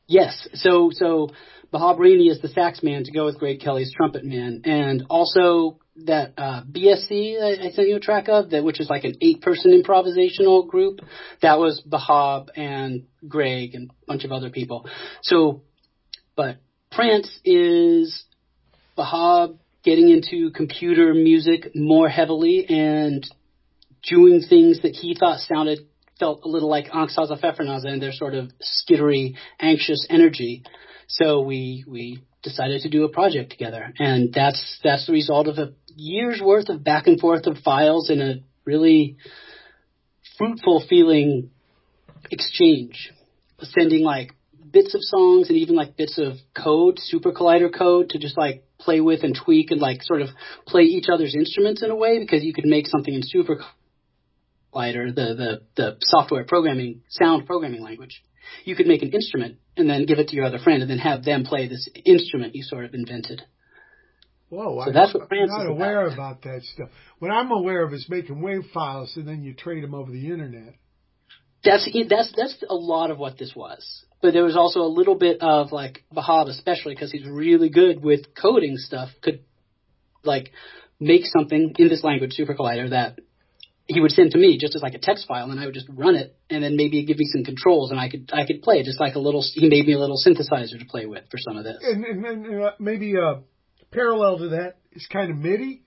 Yes. So Bahab Rainey is the sax man to go with Greg Kelly's trumpet man, and also that BSC I sent you a track of, that which is like an 8-person improvisational group. That was Bahab and Greg and a bunch of other people. So, but Prance is Bahab getting into computer music more heavily and doing things that he thought felt a little like Anksaza Fefrenaza and their sort of skittery, anxious energy. So we decided to do a project together, and that's the result of a year's worth of back and forth of files and a really fruitful feeling exchange, sending like bits of songs and even like bits of code, Super Collider code, to just like play with and tweak and like sort of play each other's instruments in a way, because you could make something in Super Collider, the software programming, sound programming language. You could make an instrument and then give it to your other friend and then have them play this instrument you sort of invented. Whoa, so that's what Prance I'm not is aware about that stuff. What I'm aware of is making wave files and then you trade them over the internet. That's a lot of what this was. But there was also a little bit of like Bahab, especially because he's really good with coding stuff, could like make something in this language, Super Collider, that he would send to me just as like a text file, and I would just run it, and then maybe give me some controls, and I could play it just like he made me a little synthesizer to play with for some of this. And maybe parallel to that is kind of MIDI.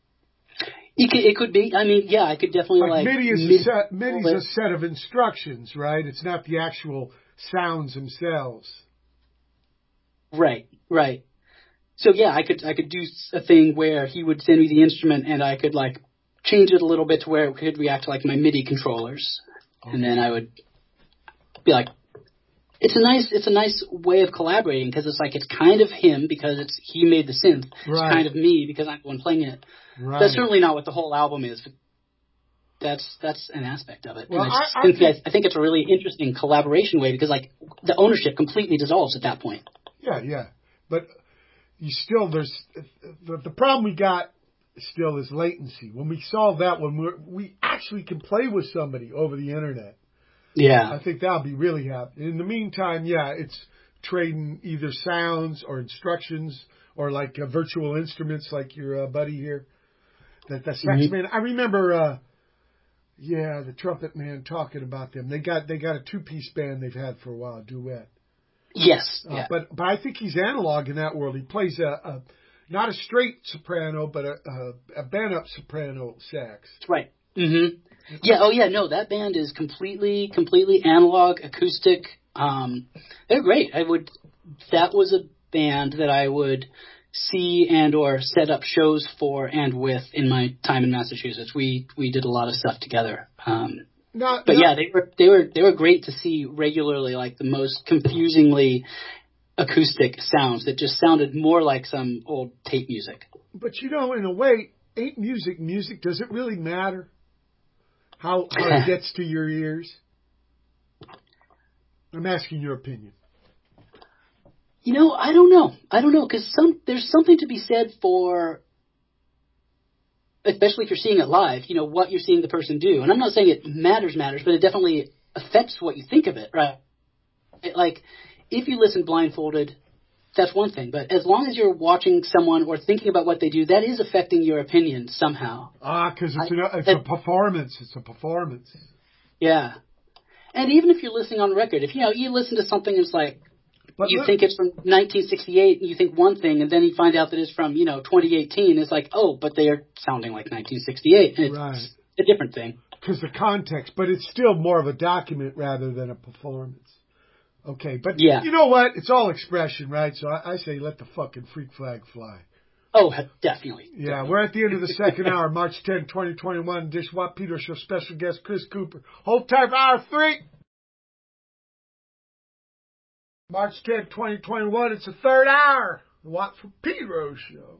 It could be. I mean, yeah, I could definitely like MIDI is MIDI's a set of instructions, right? It's not the actual sounds themselves. Right. So yeah, I could do a thing where he would send me the instrument, and I could like change it a little bit to where it could react to like my MIDI controllers, and then I would be like, it's a nice way of collaborating, because it's like it's kind of him because he made the synth. It's kind of me because I'm the one playing it. Right. That's certainly not what the whole album is. But that's an aspect of it. Well, I think it's a really interesting collaboration way, because like the ownership completely dissolves at that point. Yeah, but you still the problem we got still is latency. When we solve that one, we actually can play with somebody over the internet. Yeah. I think that'll be really happy. In the meantime, yeah, it's trading either sounds or instructions or like virtual instruments like your buddy here. The sax man. I remember, the trumpet man talking about them. They got a 2-piece band they've had for a while, a duet. Yes. But I think he's analog in that world. He plays not a straight soprano, but a bent-up soprano sax. Right. Mm-hmm. Yeah. Oh, yeah. No, that band is completely analog, acoustic. They're great. That was a band that I would see and or set up shows for and with in my time in Massachusetts. We did a lot of stuff together. Yeah, they were great to see regularly, like the most confusingly acoustic sounds that just sounded more like some old tape music. But in a way, ain't music? Does it really matter how it gets to your ears? I'm asking your opinion. I don't know, because there's something to be said for, especially if you're seeing it live, what you're seeing the person do. And I'm not saying it matters, but it definitely affects what you think of it, right? Like, if you listen blindfolded, that's one thing. But as long as you're watching someone or thinking about what they do, that is affecting your opinion somehow. Because it's a performance. It's a performance. Yeah. And even if you're listening on record, if you listen to something and it's like, think it's from 1968 and you think one thing, and then you find out that it's from, 2018, it's like, oh, but they are sounding like 1968. And it's a different thing. Because the context, but it's still more of a document rather than a performance. Okay, but you know what? It's all expression, right? So I say let the fucking freak flag fly. Oh, definitely. Yeah, we're at the end of the second hour, March 10, 2021. Dish Watt Peter Show special guest Chris Cooper. Hold tight for hour 3. March 10, 2021. It's the third hour. The Watt from Pedro Show.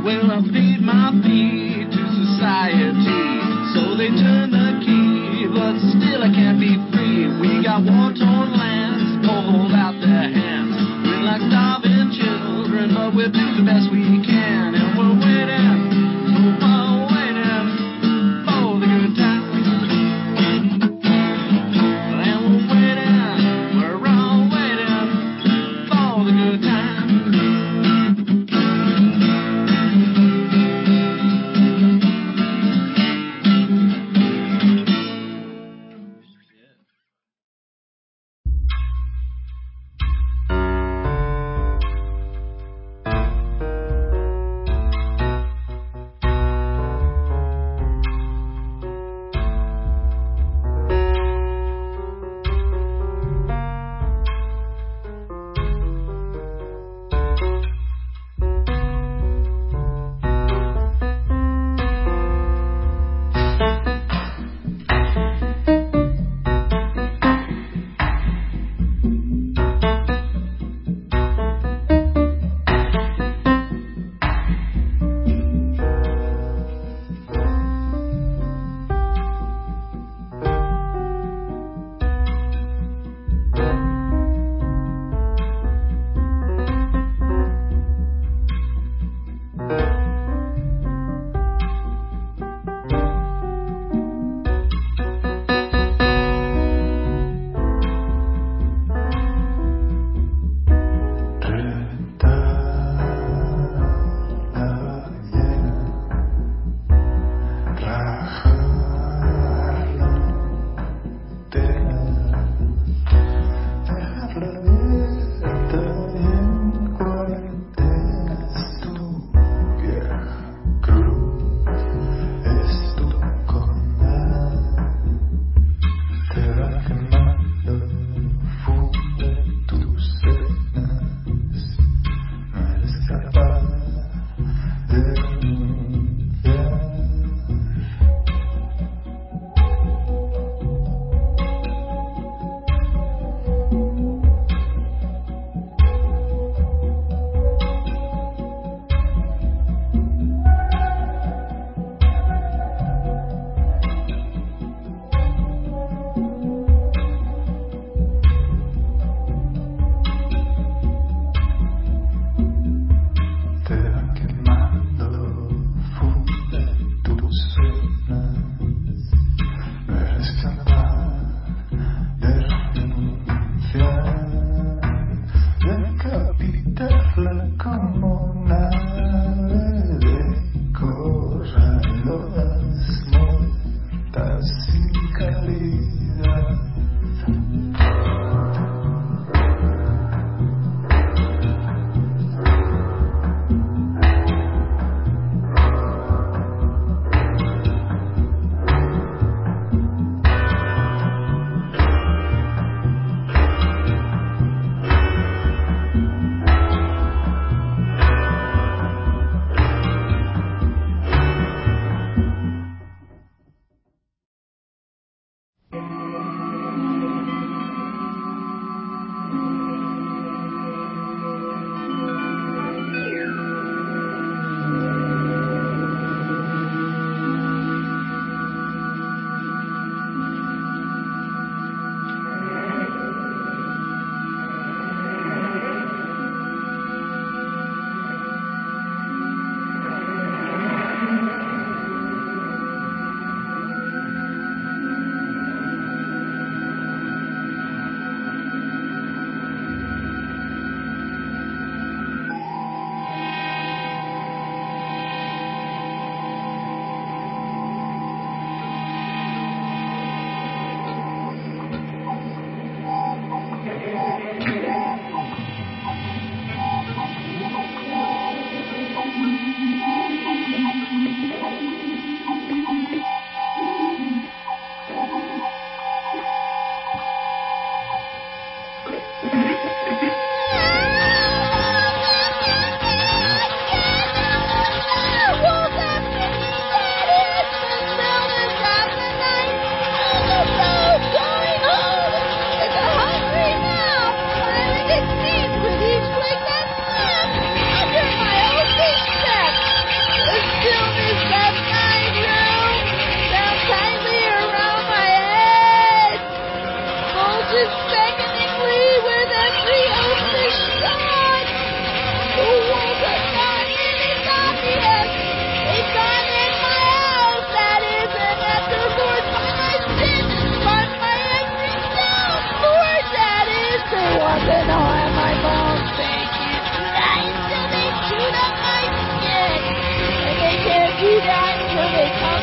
Well, I paid my fee to society, so they turn the key, but still I can't be free. We got war-torn lands, hold out their hands. We're like starving children, but we'll do the best we can, and we're waiting, oh, waiting for the good times. And we're waiting, we're all waiting for the good times.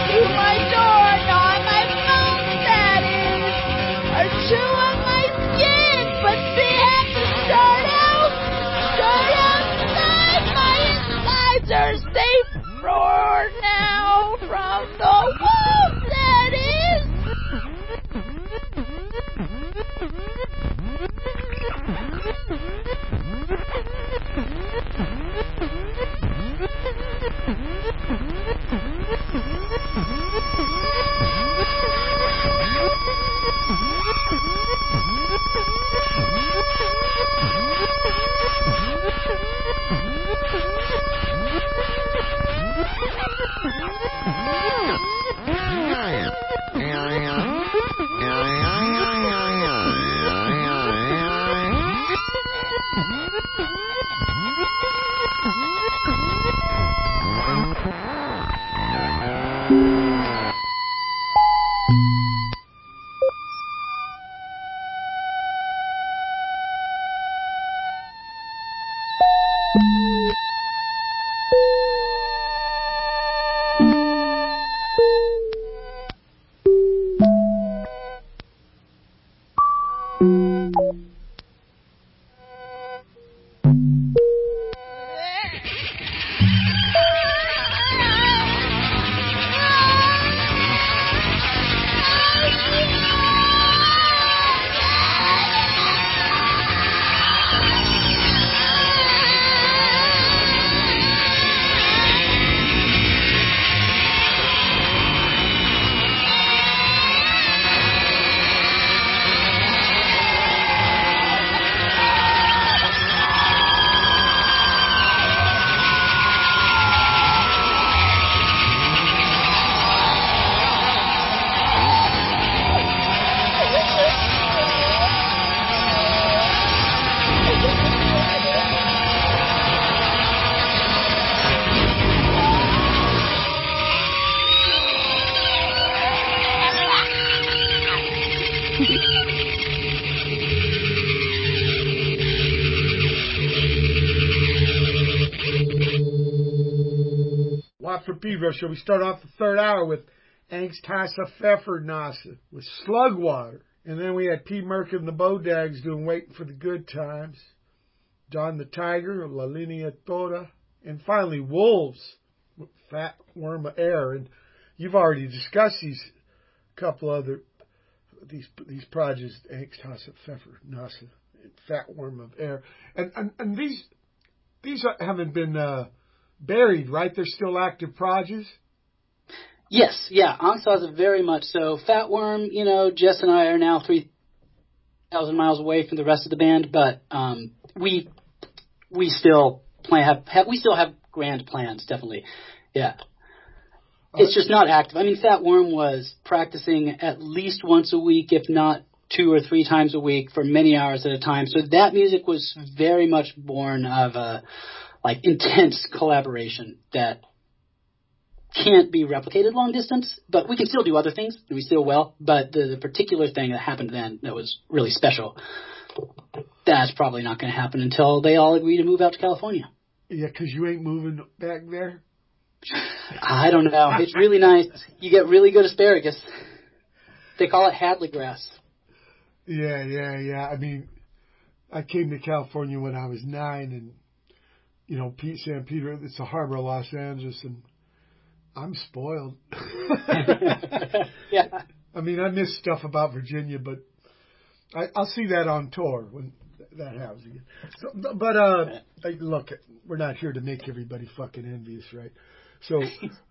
to my door, gnaw on my bones, that is, or chew on my skin, but they have to start outside. My insides are safe for now from the wolves, that is. Watt for Pedro. Shall we start off the third hour with Angsthasa Pfeffernase with Slugwater? And then we had P. Merck and the Bodags doing Waiting for the Good Times. Don the Tiger, La Linea Toda. And finally, Wolves with Fat Worm of Air. And you've already discussed these couple other, these projects, Angsthasa Pfeffernase and Fat Worm of Air. And these haven't been buried, right? They're still active projects? Yes, yeah, Angsthasa very much so. Fat Worm, Jess and I are now 3,000 miles away from the rest of the band, but we still we still have grand plans, definitely. Yeah. It's just not active. I mean, Fat Worm was practicing at least once a week, if not 2 or 3 times a week for many hours at a time. So that music was very much born of a intense collaboration that can't be replicated long distance, but we can still do other things, and we still will. But the particular thing that happened then that was really special, that's probably not going to happen until they all agree to move out to California. Yeah, because you ain't moving back there? I don't know. It's really nice. You get really good asparagus. They call it Hadley grass. Yeah. I mean, I came to California when I was 9, and San Pedro, it's a harbor of Los Angeles, and I'm spoiled. Yeah. I mean, I miss stuff about Virginia, but I'll see that on tour when that happens again. So, but look, we're not here to make everybody fucking envious, right? So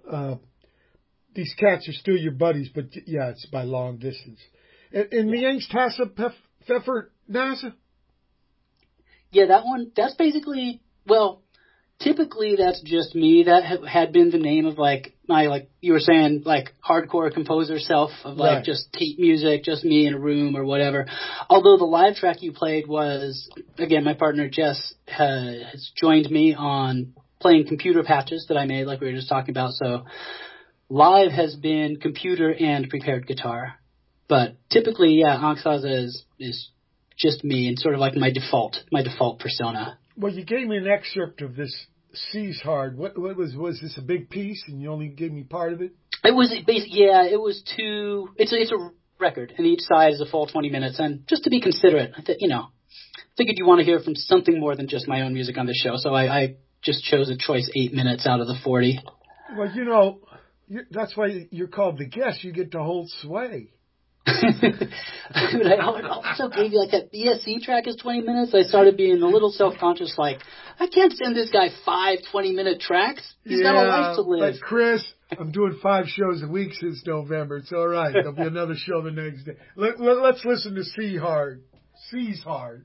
these cats are still your buddies, but yeah, it's by long distance. And the Angsthasa Pfeffernase? Yeah, that one, that's basically, well, typically that's just me. That had been the name of my, you were saying, hardcore composer self of right. Just tape music, just me in a room or whatever. Although the live track you played was, again, my partner Jess has joined me on playing computer patches that I made, like we were just talking about. So live has been computer and prepared guitar. But typically, yeah, Angsthasa is just me and sort of like my default persona. Well, you gave me an excerpt of this C's Hard. What was this a big piece and you only gave me part of it? It was it was two. It's a record, and each side is a full 20 minutes. And just to be considerate, figured you want to hear from something more than just my own music on the show, so I just chose a choice 8 minutes out of the 40. Well, that's why you're called the guest. You get to hold sway. Dude, I also gave you that BSC track is 20 minutes. I started being a little self-conscious, I can't send this guy 5 20-minute tracks. He's got a life to live. But Chris, I'm doing 5 shows a week since November. It's all right. There'll be another show the next day. Let's listen to C Hard. C's Hard.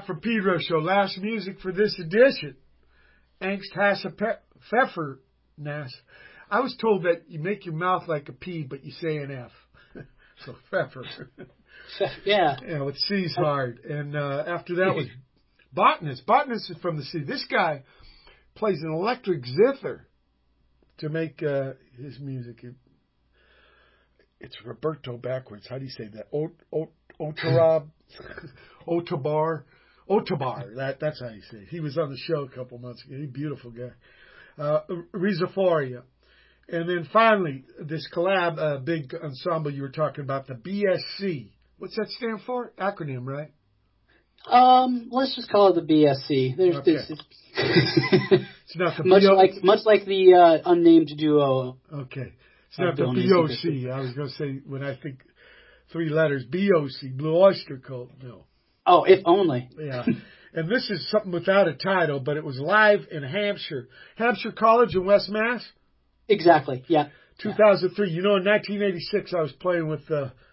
Matt from Pedro Show. Last music for this edition. Angst has a pfeffer nas. I was told that you make your mouth like a P, but you say an F. So pfeffer. Yeah. Yeah, with C's hard. And after that was Botanist. Botanist is from the C. This guy plays an electric zither to make his music. It's Roberto backwards. How do you say that? Otarab? Otabar. That's how you say it. He was on the show a couple months ago. He's a beautiful guy. Rhizophora. And then finally, this collab, big ensemble you were talking about, the BSC. What's that stand for? Acronym, right? Let's just call it the BSC. There's Okay. this. It's not the much like the unnamed duo. Okay. It's not the BOC. I was going to say, when I think 3 letters, BOC, Blue Oyster Cult. No. Oh, if only. Yeah. And this is something without a title, but it was live in Hampshire. Hampshire College in West Mass? Exactly, yeah. 2003. You know, in 1986, I was playing with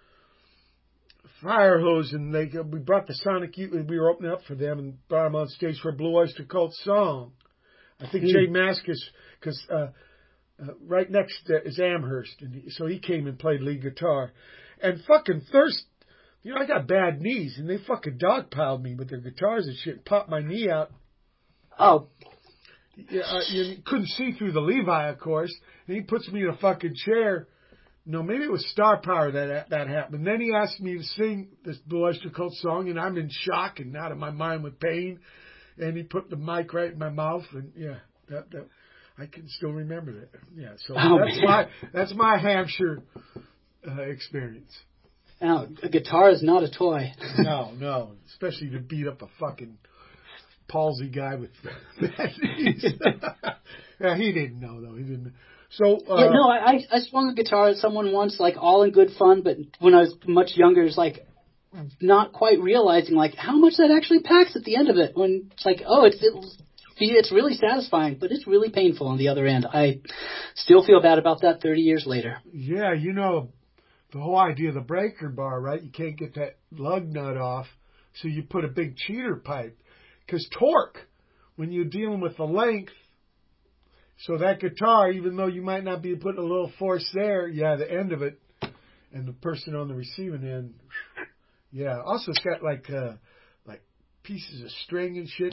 Firehose, and we brought the Sonic Youth, and we were opening up for them and brought them on stage for a Blue Oyster Cult song. I think Jay Mascis, because right next is Amherst, and so he came and played lead guitar. And fucking Thirst, you know, I got bad knees, and they fucking dogpiled me with their guitars and shit, popped my knee out. Oh. Yeah, you couldn't see through the Levi, of course, and he puts me in a fucking chair. No, maybe it was Star Power that happened. And then he asked me to sing this Blue Oyster Cult song, and I'm in shock and out of my mind with pain. And he put the mic right in my mouth, and yeah, that I can still remember that. Yeah, so that's my Hampshire experience. Now, a guitar is not a toy. No, especially to beat up a fucking palsy guy with bad knees. Yeah, he didn't know though. He didn't. So I swung a guitar at someone once, like all in good fun, but when I was much younger, it's like not quite realizing like how much that actually packs at the end of it. When it's like, oh, it's really satisfying, but it's really painful on the other end. I still feel bad about that 30 years later. Yeah, you know, the whole idea of the breaker bar, right? You can't get that lug nut off, so you put a big cheater pipe. Because torque, when you're dealing with the length, so that guitar, even though you might not be putting a little force there, yeah, the end of it, and the person on the receiving end, yeah. Also, it's got like pieces of string and shit.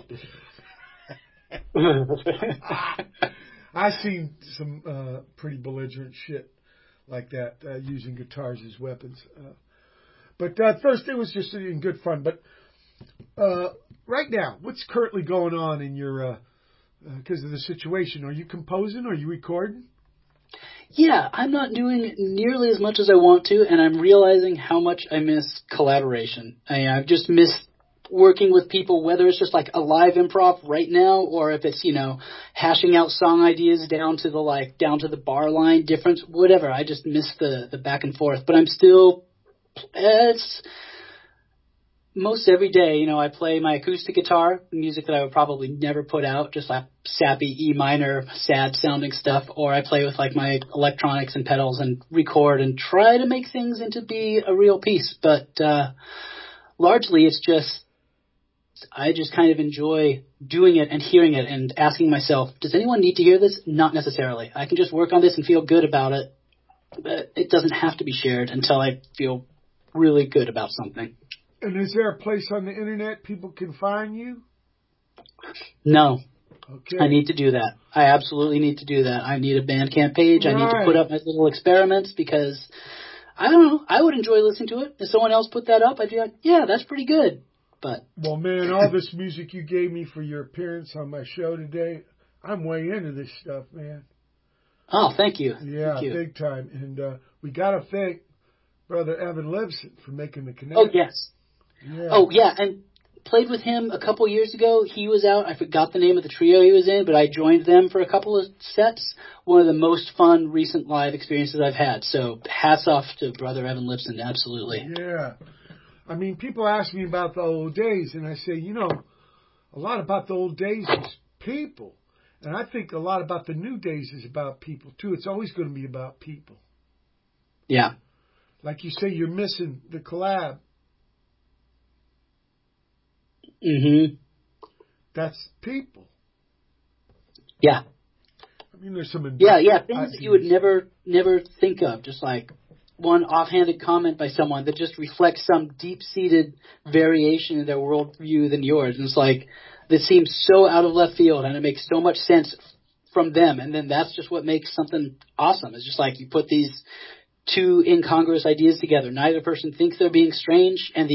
I've seen some pretty belligerent shit like that using guitars as weapons. But Thursday was just in good fun. But right now, what's currently going on in your, because of the situation? Are you composing? Are you recording? Yeah, I'm not doing nearly as much as I want to, and I'm realizing how much I miss collaboration. I've just missed working with people, whether it's just like a live improv right now, or if it's, you know, hashing out song ideas down to the bar line difference, whatever. I just miss the back and forth. But I'm still, it's most every day, you know, I play my acoustic guitar, music that I would probably never put out, just like sappy E minor, sad sounding stuff, or I play with like my electronics and pedals and record and try to make things into be a real piece. But largely it's just, I just kind of enjoy doing it and hearing it and asking myself, does anyone need to hear this? Not necessarily. I can just work on this and feel good about it, but it doesn't have to be shared until I feel really good about something. And is there a place on the internet people can find you? No. Okay. I need to do that. I absolutely need to do that. I need a Bandcamp page. Right. I need to put up my little experiments because, I don't know, I would enjoy listening to it. If someone else put that up, I'd be like, yeah, that's pretty good. But well, man, all this music you gave me for your appearance on my show today, I'm way into this stuff, man. Oh, thank you. Yeah, thank you. Big time. And we got to thank Brother Evan Libson for making the connection. Oh, yes. Yeah. Oh, yeah, and played with him a couple years ago. He was out. I forgot the name of the trio he was in, but I joined them for a couple of sets. One of the most fun recent live experiences I've had. So hats off to Brother Evan Libson, absolutely. Yeah. I mean, people ask me about the old days, and I say, you know, a lot about the old days is people. And I think a lot about the new days is about people, too. It's always going to be about people. Yeah. Like you say, you're missing the collab. Mm-hmm. That's people. Yeah. I mean, there's some... Yeah, things that you would never think of, just like one offhanded comment by someone that just reflects some deep-seated variation in their worldview than yours. And it's like, that seems so out of left field, and it makes so much sense from them, and then that's just what makes something awesome. It's just like you put these two incongruous ideas together. Neither person thinks they're being strange, and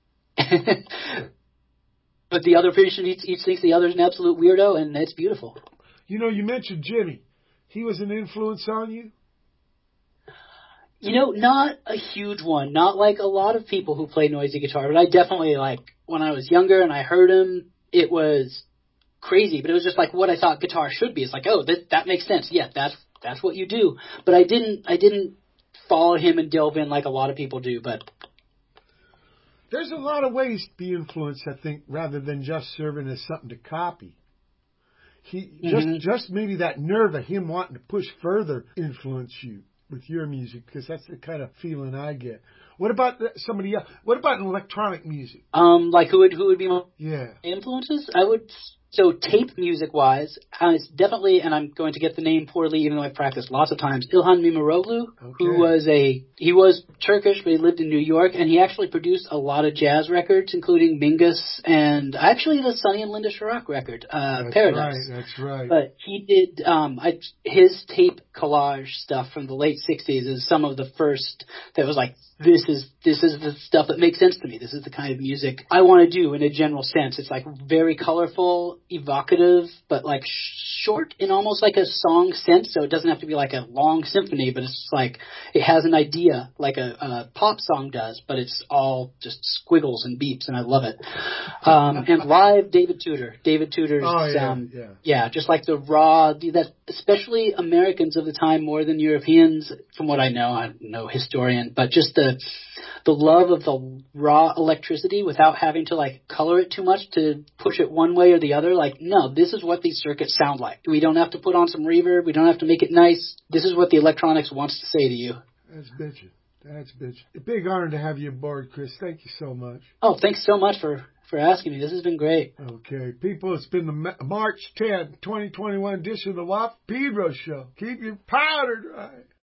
but the other person each thinks the other's an absolute weirdo, and it's beautiful. You know, you mentioned Jimmy. He was an influence on you? You know, not a huge one. Not like a lot of people who play noisy guitar, but I definitely, like, when I was younger and I heard him, it was crazy, but it was just like what I thought guitar should be. It's like, oh, that makes sense. Yeah, that's what you do. But I didn't follow him and delve in like a lot of people do, but... There's a lot of ways to be influenced, I think, rather than just serving as something to copy. Just maybe that nerve of him wanting to push further influence you with your music, because that's the kind of feeling I get. What about somebody else? What about electronic music? Like who would be my Yeah. influences? So tape music wise, it's definitely, and I'm going to get the name poorly even though I've practiced lots of times, Ilhan Mimaroglu, he was Turkish, but he lived in New York, and he actually produced a lot of jazz records, including Mingus and actually the Sonny and Linda Sharrock record, Paradise. That's right. But he did, his tape collage stuff from the late 60s is some of the first that was like, this is the stuff that makes sense to me. This is the kind of music I want to do in a general sense. It's like very colorful, evocative, but like short in almost like a song sense. So it doesn't have to be like a long symphony, but it's like it has an idea like a pop song does, but it's all just squiggles and beeps, and I love it. And live, David Tudor. David Tudor's, just like the raw, that especially Americans of the time more than Europeans, from what I know. I'm no historian, but just the love of the raw electricity without having to like color it too much to push it one way or the other. Like, no, this is what these circuits sound like. We don't have to put on some reverb. We don't have to make it nice. This is what the electronics wants to say to you. That's bitchin'. A big honor to have you aboard, Chris. Thank you so much. Oh, thanks so much for asking me. This has been great. Okay, people, it's been the March 10, 2021 edition of the Wap Pedro Show. Keep your powder dry.